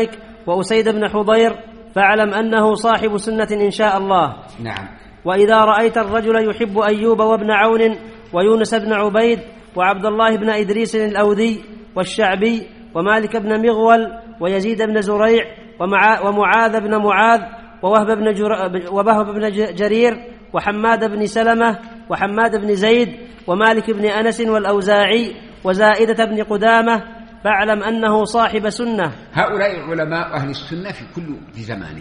وأسيد بن حضير فاعلم أنه صاحب سنة إن شاء الله. نعم. وإذا رأيت الرجل يحب أيوب وابن عون ويونس بن عبيد وعبد الله بن إدريس الأودي والشعبي ومالك بن مغول ويزيد بن زريع ومعاذ بن معاذ ووهب بن, جر... ووهب بن جرير وحماد بن سلمة وحماد بن زيد ومالك بن أنس والأوزاعي وزائدة بن قدامة فاعلم أنه صاحب سنة. هؤلاء علماء أهل السنة في كل في زمانه،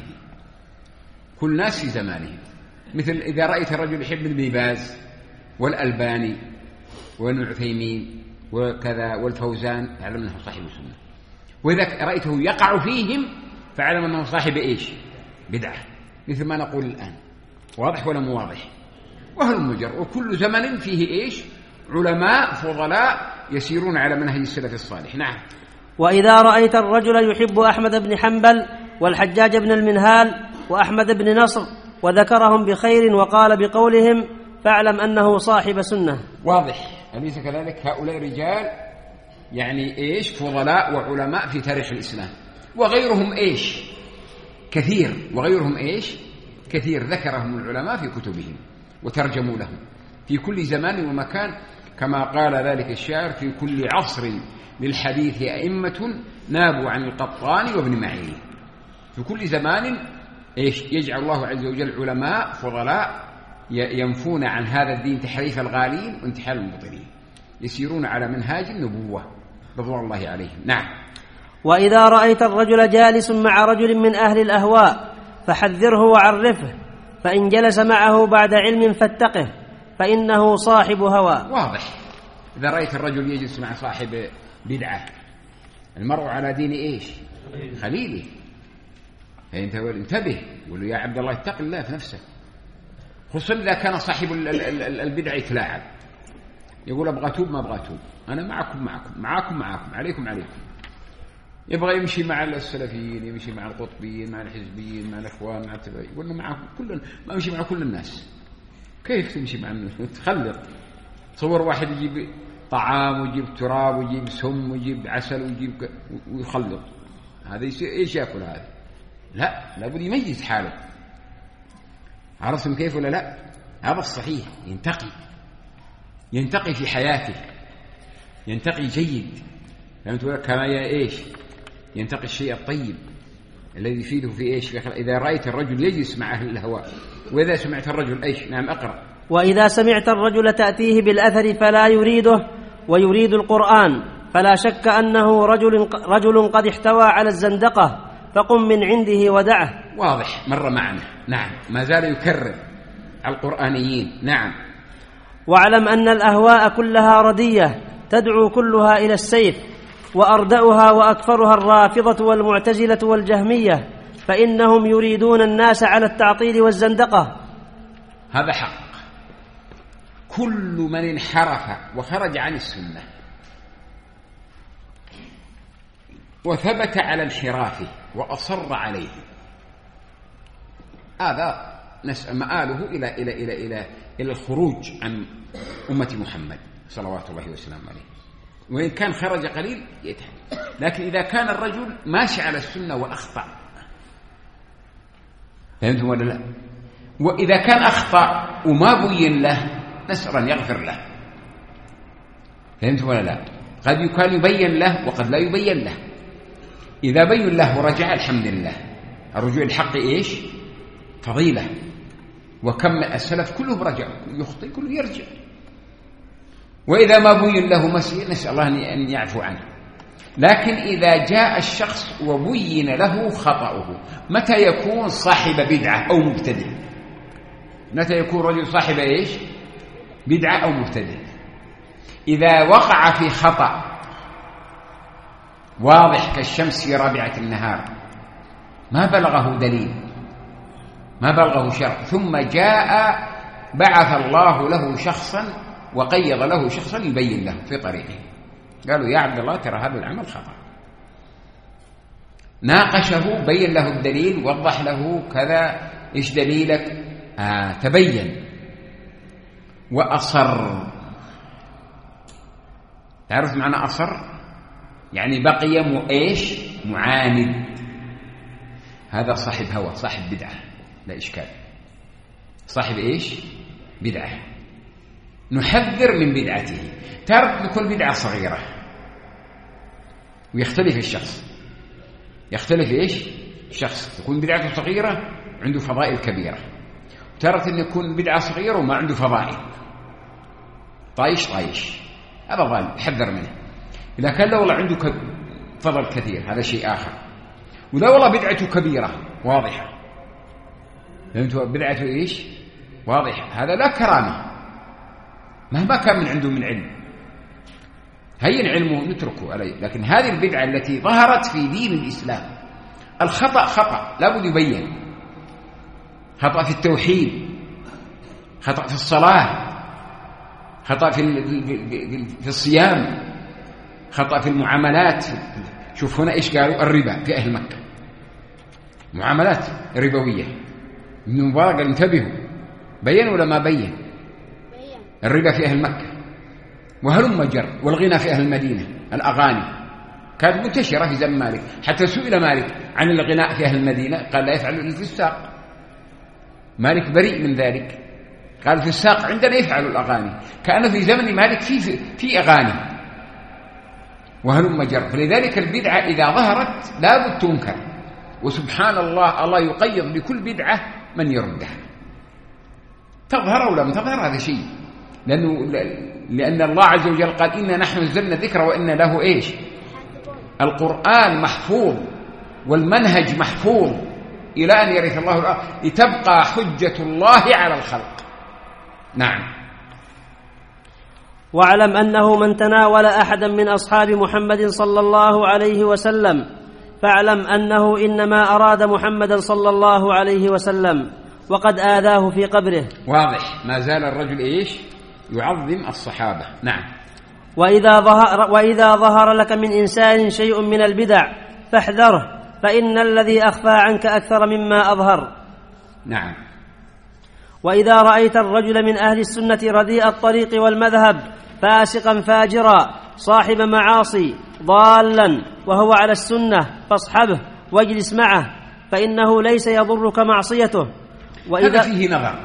كل ناس في زمانه. مثل إذا رأيت الرجل يحب ابن باز والألباني وابن عثيمين وكذا والفوزان فاعلم أنه صاحب سنة. وإذا رأيته يقع فيهم فاعلم أنه صاحب إيش؟ بدعة، مثل ما نقول الآن. واضح ولا مو واضح؟ وهل مجر. وكل زمن فيه إيش؟ علماء فضلاء يسيرون على منهج السلف الصالح. نعم. وإذا رأيت الرجل يحب أحمد بن حنبل والحجاج بن المنهال وأحمد بن نصر وذكرهم بخير وقال بقولهم فاعلم أنه صاحب سنة. واضح أليس كذلك؟ هؤلاء رجال يعني إيش؟ فضلاء وعلماء في تاريخ الإسلام. وغيرهم إيش؟ كثير. وغيرهم إيش؟ كثير ذكرهم العلماء في كتبهم وترجموا لهم في كل زمان ومكان، كما قال ذلك الشاعر: في كل عصر للحديث أئمة نابوا عن القطان وابن معين. في كل زمان إيش؟ يجعل الله عز وجل علماء فضلاء ينفون عن هذا الدين تحريف الغالين وانتحال المبطلين، يسيرون على منهاج النبوة رضوان الله عليهم. نعم. وإذا رأيت الرجل جالس مع رجل من أهل الأهواء فحذره وعرفه، فإن جلس معه بعد علم فاتقه فإنه صاحب هوى. واضح. إذا رأيت الرجل يجلس مع صاحب بدعة، المرء على دين إيش؟ خليله. فأنت انتبه، قل له يا عبد الله اتق الله في نفسك، خصوصا إذا كان صاحب البدعة يتلاعب، يقول أبغى أتوب ما أبغى أتوب، أنا معكم معكم معكم معكم عليكم عليكم. يبغى يمشي مع السلفيين، يمشي مع القطبيين، مع الحزبيين، مع الإخوان، مع التبعين، يقول معكم كل ما يمشي مع كل الناس. كيف تمشي مع الناس؟ تخلط. تصور واحد يجيب طعام ويجيب تراب ويجيب سم ويجيب عسل ويجيب ويخلط، هذا ايش ياكل هذا؟ لا، لابد يميز حاله. عرفتم كيف ولا لا؟ هذا الصحيح. ينتقي ينتقي في حياته، ينتقي جيد. فهمت؟ كما ايش؟ ينتقي الشيء الطيب الذي يفيده في ايش؟ اذا رايت الرجل يجلس مع اهل الهواء، واذا سمعت الرجل ايش؟ نعم اقرا. واذا سمعت الرجل تاتيه بالاثر فلا يريده ويريد القران، فلا شك انه رجل رجل قد احتوى على الزندقه، فقم من عنده ودعه. واضح، مر معنا. نعم، ما زال يكرر على القرآنيين. نعم. واعلم أن الأهواء كلها ردية تدعو كلها إلى السيف، وأردأها وأكفرها الرافضة والمعتزلة والجهمية، فإنهم يريدون الناس على التعطيل والزندقة. هذا حق. كل من انحرف وخرج عن السنة وثبت على انحرافه وأصر عليه، هذا نسأل مآله إلى إلى إلى إلى إلى الخروج عن أمة محمد صلوات الله وسلامه عليه. وإن كان خرج قليل يتحمل، لكن إذا كان الرجل ماشي على السنة وأخطأ، فهمتم ولا لا؟ وإذا كان أخطأ وما بين له، نسأل أن يغفر له. فهمتم ولا لا؟ قد يكون يبين له وقد لا يبين له. إذا بين له ورجع الحمد لله. الرجوع الحق إيش؟ فضيلة. وكم السلف كلهم رجعوا، يخطئ كله يرجع. وإذا ما بين له مسير نسأل الله أن يعفو عنه. لكن إذا جاء الشخص وبين له خطأه، متى يكون صاحب بدعة أو مبتدع؟ متى يكون رجل صاحب إيش؟ بدعة أو مبتدع؟ إذا وقع في خطأ واضح كالشمس في رابعة النهار، ما بلغه دليل، ما بلغه شرع، ثم جاء بعث الله له شخصا وقيض له شخصا يبين له في طريقه، قالوا يا عبد الله ترى هذا العمل خطأ، ناقشه، بين له الدليل، وضح له كذا، إيش دليلك؟ آه تبين، وأصر. تعرف معنى أصر؟ يعني بقي مؤيش معاند، هذا صاحب هوى، صاحب بدعة، لا إشكال. صاحب إيش؟ بدعة. نحذر من بدعته. ترك بكل بدعة صغيرة، ويختلف الشخص، يختلف إيش؟ الشخص تكون بدعته صغيرة عنده فضائل كبيرة، وترى أن يكون بدعة صغيرة وما عنده فضائل، طايش طايش، هذا ظالم، حذر منه. إذا كان له والله عنده فضل كثير هذا شيء آخر، ولا والله بدعته كبيرة واضحة، فهمتوا؟ بدعته إيش؟ واضحة، هذا لا كرامة مهما كان من عنده من علم، هين علمه نتركه عليه. لكن هذه البدعة التي ظهرت في دين الإسلام، الخطأ خطأ لا بد يبين، خطأ في التوحيد، خطأ في الصلاة، خطأ في في الصيام، خطأ في المعاملات. شوف هنا إيش قالوا؟ الربا في أهل مكة، معاملات ربوية. ابن مبارك انتبهوا، بين ولا ما بين؟ الربا في أهل مكة، وهلم جر، والغنى في أهل المدينة، الأغاني كانت منتشرة في زمن مالك، حتى سئل مالك عن الغناء في أهل المدينة قال لا يفعل إلا الفساق. مالك بريء من ذلك، قال في الساق عندنا يفعل الأغاني، كأن في زمن مالك في في أغاني وهلم جر. فلذلك البدعة إذا ظهرت لا بد تنكر، وسبحان الله الله يقيض بكل بدعة من يردها، تظهر أو لم تظهر هذا شيء، لأنه لأن الله عز وجل قال إنا نحن نزلنا الذكر وإنا له إيش؟ القرآن محفوظ والمنهج محفوظ إلى أن يرث الله الأرض، لتبقى حجة الله على الخلق. نعم. واعلم أنه من تناول أحدا من أصحاب محمد صلى الله عليه وسلم فاعلم أنه إنما أراد محمدا صلى الله عليه وسلم وقد آذاه في قبره. واضح، ما زال الرجل إيش؟ يعظم الصحابة. نعم. وإذا ظهر, وإذا ظهر لك من إنسان شيء من البدع فاحذره، فإن الذي أخفى عنك أكثر مما أظهر. نعم. وإذا رأيت الرجل من أهل السنة رديء الطريق والمذهب فاسقا فاجرا صاحب معاصي ضالا وهو على السنة فاصحبه واجلس معه، فإنه ليس يضرك معصيته. وإذا هذا فيه نظر،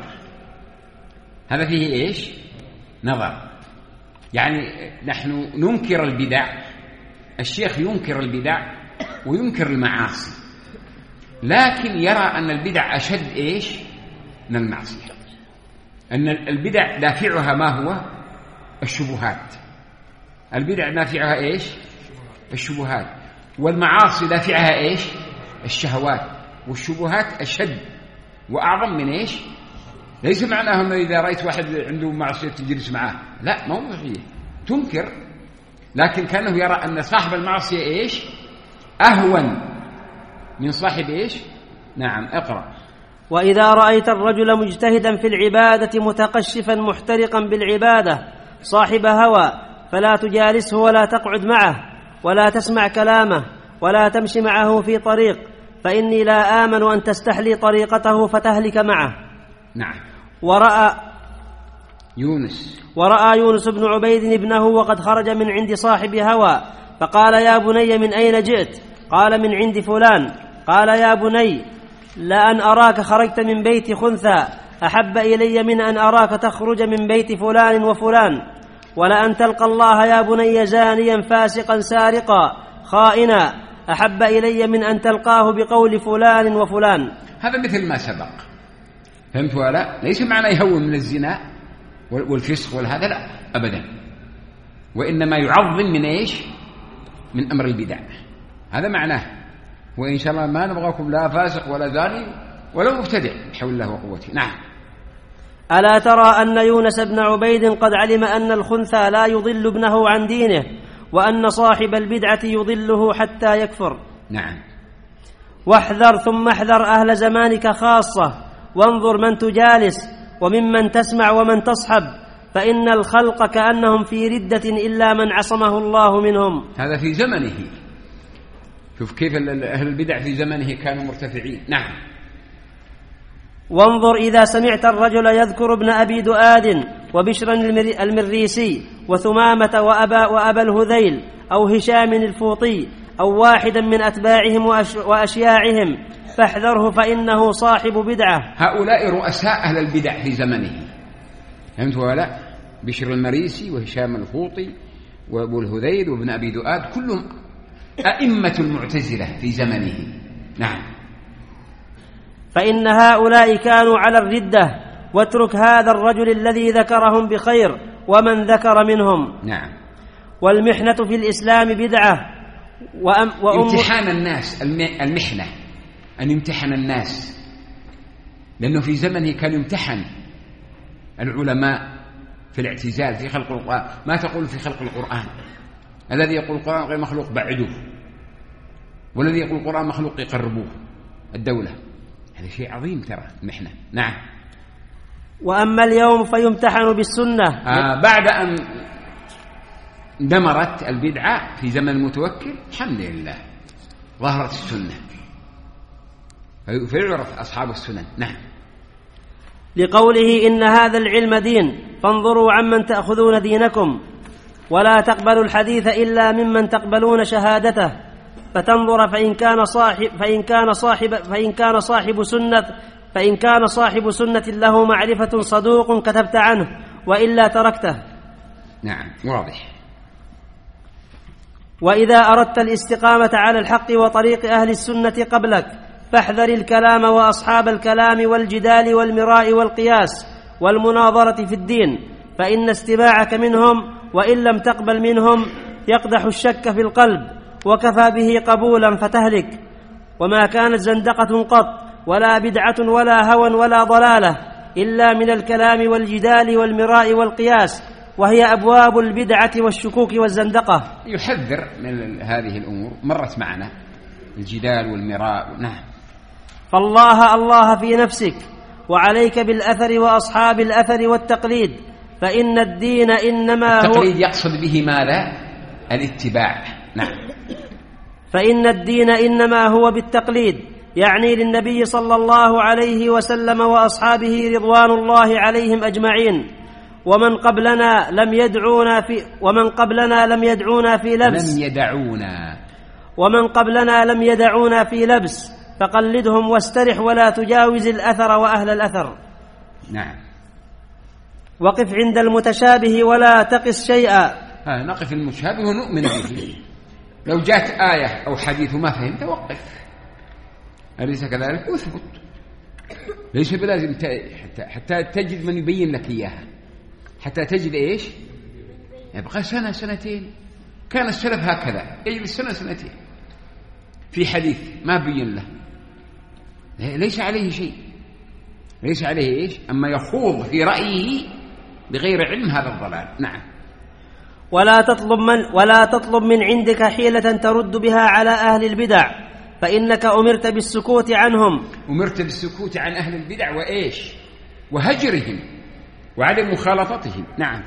هذا فيه إيش؟ نظر. يعني نحن ننكر البدع، الشيخ ينكر البدع وينكر المعاصي، لكن يرى أن البدع أشد إيش؟ من المعصية. أن البدع دافعها ما هو؟ الشبهات. البدع دافعها إيش؟ الشبهات. والمعاصي دافعها إيش؟ الشهوات. والشبهات أشد وأعظم من إيش؟ ليس معناه أنه إذا رأيت واحد عنده معصية تجلس معاه، لا، ما هو صحيح، تنكر، لكن كأنه يرى أن صاحب المعصية إيش؟ أهون من صاحب إيش؟ نعم. اقرأ. وإذا رأيت الرجل مجتهدا في العبادة متقشفا محترقا بالعبادة صاحب هوى فلا تجالسه ولا تقعد معه ولا تسمع كلامه ولا تمشي معه في طريق، فإني لا آمن أن تستحلي طريقته فتهلك معه. نعم. ورأى يونس ورأى يونس بن عبيد ابنه وقد خرج من عند صاحب هوى فقال يا بني من أين جئت؟ قال من عند فلان. قال يا بني لأن أراك خرجت من بيت خنثى أحب إلي من أن أراك تخرج من بيت فلان وفلان، ولأن تلقى الله يا بني زانيا فاسقا سارقا خائنا أحب إلي من أن تلقاه بقول فلان وفلان. هذا مثل ما سبق، فهمت ولا؟ ليس معنى يهون من الزنا والفسق والهذا، لا أبدا، وإنما يعظم من إيش؟ من أمر البدع، هذا معناه. وإن شاء الله ما نبغاكم لا فاسق ولا زاني ولا مبتدع، بحول الله وقوته. نعم. ألا ترى أن يونس بن عبيد قد علم أن الخنثى لا يضل ابنه عن دينه وأن صاحب البدعة يضله حتى يكفر. نعم. واحذر ثم احذر أهل زمانك خاصة، وانظر من تجالس وممن تسمع ومن تصحب، فإن الخلق كأنهم في ردة إلا من عصمه الله منهم. هذا في زمنه، شوف كيف أهل البدع في زمنه كانوا مرتفعين. نعم. وانظر إذا سمعت الرجل يذكر ابن أبي دؤاد وبشرا المريسي وثمامة وأبا, وأبا الهذيل أو هشام الفوطي أو واحدا من أتباعهم وأشياعهم، فاحذره فإنه صاحب بدعة. هؤلاء رؤساء أهل البدع في زمنه، فهمت ولا؟ بشر المريسي وهشام الفوطي وابو الهذيل وابن أبي دؤاد كلهم أئمة المعتزلة في زمنه. نعم. فإن هؤلاء كانوا على الردة، واترك هذا الرجل الذي ذكرهم بخير ومن ذكر منهم. نعم. والمحنة في الإسلام بدعة وأم وأم امتحان الناس، المحنة أن يمتحن الناس، لأنه في زمنه كان يمتحن العلماء في الاعتزال في خلق القرآن. ما تقول في خلق القرآن؟ الذي يقول القرآن غير مخلوق بعدوه، والذي يقول القرآن مخلوق يقربوه الدولة. هذا شيء عظيم ترى المحنة. نعم. وأما اليوم فيمتحن بالسنة. آه بعد أن دمرت البدعة في زمن المتوكل الحمد لله ظهرت السنة فيعرف أصحاب السنن. نعم. لقوله إن هذا العلم دين فانظروا عمن تأخذون دينكم ولا تقبلوا الحديث إلا ممن تقبلون شهادته فتنظر فإن كان صاحب فإن كان صاحب فإن كان صاحب سنة فإن كان صاحب سنة له معرفة صدوق كتبت عنه وإلا تركته. نعم واضح. وإذا أردت الاستقامة على الحق وطريق أهل السنة قبلك فاحذر الكلام وأصحاب الكلام والجدال والمراء والقياس والمناظرة في الدين، فإن استباعك منهم وإن لم تقبل منهم يقدح الشك في القلب وكفى به قبولا فتهلك. وما كانت زندقة قط ولا بدعة ولا هوى ولا ضلالة إلا من الكلام والجدال والمراء والقياس، وهي أبواب البدعة والشكوك والزندقة. يحذر من هذه الأمور، مرت معنا الجدال والمراء. نعم. فالله الله في نفسك وعليك بالأثر وأصحاب الأثر والتقليد، فإن الدين إنما هو التقليد يقصد به ماذا؟ الاتباع. نعم. فإن الدين إنما هو بالتقليد، يعني للنبي صلى الله عليه وسلم وأصحابه رضوان الله عليهم أجمعين. ومن قبلنا لم يدعونا في ومن قبلنا لم يدعونا في لبس لم يدعونا ومن قبلنا لم يدعونا في لبس فقلدهم واسترح ولا تجاوز الأثر وأهل الأثر. نعم. وقف عند المتشابه ولا تقس شيئا. ها نقف المتشابه ونؤمن به. لو جاءت آية أو حديث ما فهمت وقف، أليس كذلك؟ اثبت، ليس بلازم حتى, حتى تجد من يبين لك إياها، حتى تجد إيش؟ يبقى سنة سنتين. كان السلف هكذا يجلس سنة سنتين في حديث ما بين له، ليس عليه شيء، ليس عليه إيش؟ أما يخوض في رأيه بغير علم هذا الضلال. نعم. ولا تطلب من ولا تطلب من عندك حيلة ترد بها على أهل البدع، فإنك أمرت بالسكوت عنهم. أمرت بالسكوت عن أهل البدع وإيش؟ وهجرهم وعدم مخالطتهم. نعم.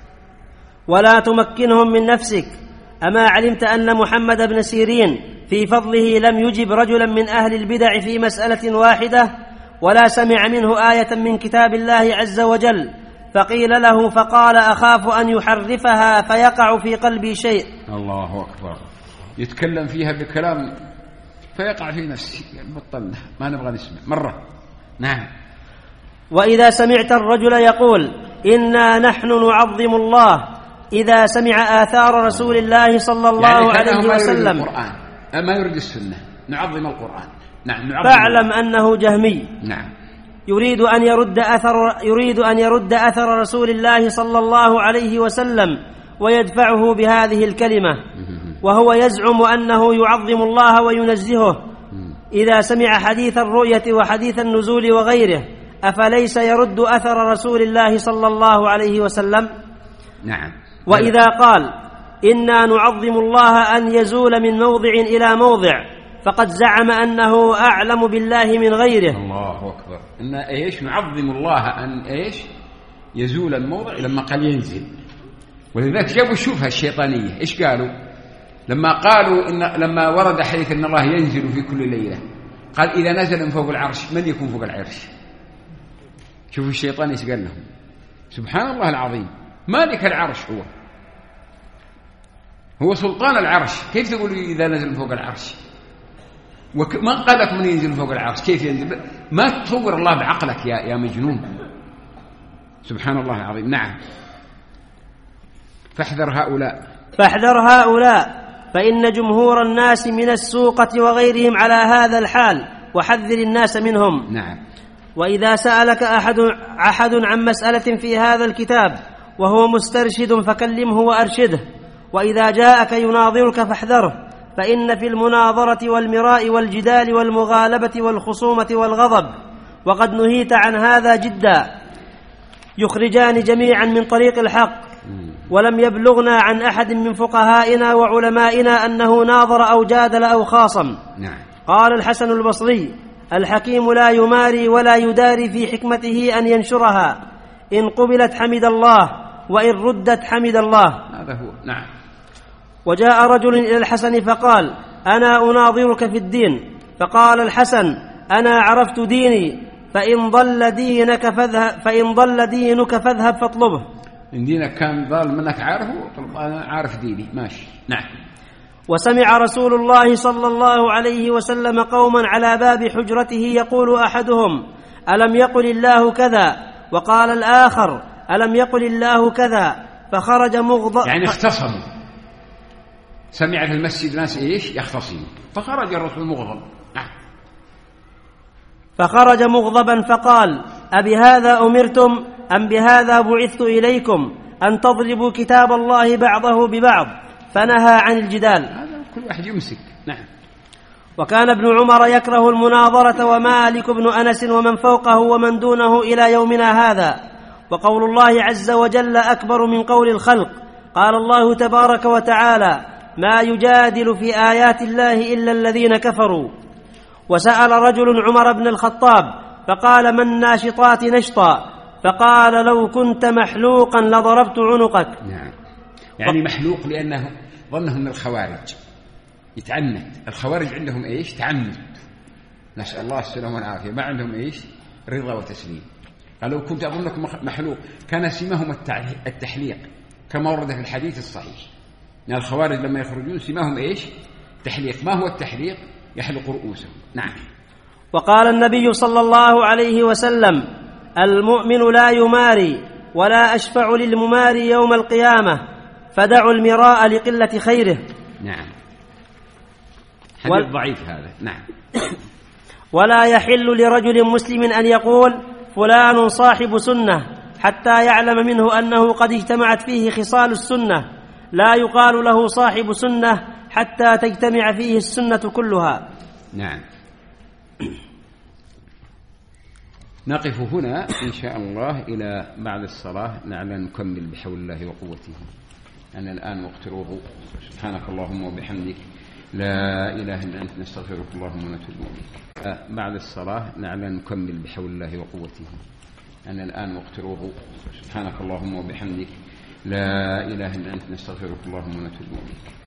ولا تمكنهم من نفسك. أما علمت أن محمد بن سيرين في فضله لم يجب رجلا من أهل البدع في مسألة واحدة ولا سمع منه آية من كتاب الله عز وجل، فقيل له فقال أخاف أن يحرفها فيقع في قلبي شيء. الله أكبر. يتكلم فيها بكلام فيقع في نفسي، بطلنا ما نبغى نسمع مرة. نعم. وإذا سمعت الرجل يقول إنا نحن نعظم الله إذا سمع آثار رسول الله صلى الله يعني عليه وسلم القرآن ما يريد السنة، نعظم القرآن. نعم. نعظم فاعلم أنه جهمي. نعم. يريد أن يرد أثر يريد أن يرد أثر رسول الله صلى الله عليه وسلم ويدفعه بهذه الكلمة، وهو يزعم أنه يعظم الله وينزهه إذا سمع حديث الرؤية وحديث النزول وغيره، أفليس يرد أثر رسول الله صلى الله عليه وسلم؟ نعم. وإذا قال إنا نعظم الله أن يزول من موضع إلى موضع فقد زعم أنه أعلم بالله من غيره. الله أكبر. إن إيش؟ نعظم الله أن إيش؟ يزول الموضع لما قال ينزل. ولذلك جابوا الشبهة الشيطانية. إيش قالوا لما قالوا إن لما ورد حديث إن الله ينزل في كل ليلة، قال إذا نزل من فوق العرش من يكون فوق العرش؟ شوفوا الشيطان إيش قال لهم. سبحان الله العظيم. مالك العرش هو هو سلطان العرش، كيف تقول إذا نزل فوق العرش؟ وما قال لك من ينزل فوق العرش، كيف ينزل؟ ما تصور الله بعقلك يا يا مجنون، سبحان الله العظيم. نعم. فاحذر هؤلاء فاحذر هؤلاء فإن جمهور الناس من السوقة وغيرهم على هذا الحال، وحذر الناس منهم. نعم. وإذا سألك أحد, أحد عن مسألة في هذا الكتاب وهو مسترشد فكلمه وأرشده، وإذا جاءك يناظرك فاحذره، فإن في المناظرة والمراء والجدال والمغالبة والخصومة والغضب، وقد نهيت عن هذا جدا، يخرجان جميعا من طريق الحق. ولم يبلغنا عن أحد من فقهائنا وعلمائنا أنه ناظر أو جادل أو خاصم. نعم. قال الحسن البصري: الحكيم لا يماري ولا يداري في حكمته أن ينشرها، إن قبلت حمد الله، وإن ردت حمد الله. هذا هو. نعم. وجاء رجل إلى الحسن فقال: أنا أناظرك في الدين. فقال الحسن: أنا عرفت ديني، فإن ضل دينك فاذهب فإن ضل دينك فاذهب فاطلبه. إن دينك كان ضال منك عارفه، طلب أنا عارف ديني، ماشي. نعم. وسمع رسول الله صلى الله عليه وسلم قوما على باب حجرته يقول أحدهم: ألم يقل الله كذا؟ وقال الآخر: ألم يقل الله كذا؟ فخرج مغضب، يعني اختصموا، سمع في المسجد ناس إيش يختصموا، فخرج الرسول مغضب. نعم. فخرج مغضبا فقال: أبهذا أمرتم أم بهذا بعثت إليكم أن تضربوا كتاب الله بعضه ببعض؟ فنهى عن الجدال. هذا كل واحد يمسك. نعم. وكان ابن عمر يكره المناظرة، ومالك بن أنس ومن فوقه ومن دونه إلى يومنا هذا. وقول الله عز وجل أكبر من قول الخلق. قال الله تبارك وتعالى: ما يجادل في آيات الله إلا الذين كفروا. وسأل رجل عمر بن الخطاب فقال: ما الناشطات نشطا؟ فقال: لو كنت محلوقا لضربت عنقك. نعم. يعني محلوق لأنه ظنه من الخوارج، يتعنت. الخوارج عندهم إيش؟ تعنت، نسأل الله السلامة والعافية، ما عندهم إيش؟ رضا وتسليم. قال: لو كنت أظنك محلوق. كان سماهم التحليق كما ورد في الحديث الصحيح. يعني الخوارج لما يخرجون سماهم إيش؟ تحليق. ما هو التحليق؟ يحلق رؤوسهم. نعم. وقال النبي صلى الله عليه وسلم: المؤمن لا يماري ولا أشفع للمماري يوم القيامة، فدعوا المراء لقلة خيره. نعم. حديث وال... ضعيف هذا. نعم. ولا يحل لرجل مسلم أن يقول فلان صاحب سنة حتى يعلم منه أنه قد اجتمعت فيه خصال السنة. لا يقال له صاحب سنة حتى تجتمع فيه السنة كلها. نعم. نقف هنا إن شاء الله إلى بعد الصلاة، لعلنا نكمل بحول الله وقوته. أنا الآن وقت الوضوء. سبحانك اللهم وبحمدك، لا إله إلا أنت، نستغفرك اللهم ونتوب إليك. بعد الصلاة لعلنا نكمل بحول الله وقوته. أنا الآن وقت الوضوء. سبحانك اللهم وبحمدك، لا إله إلا أنت، نستغفرك اللهم ونتوب إليك.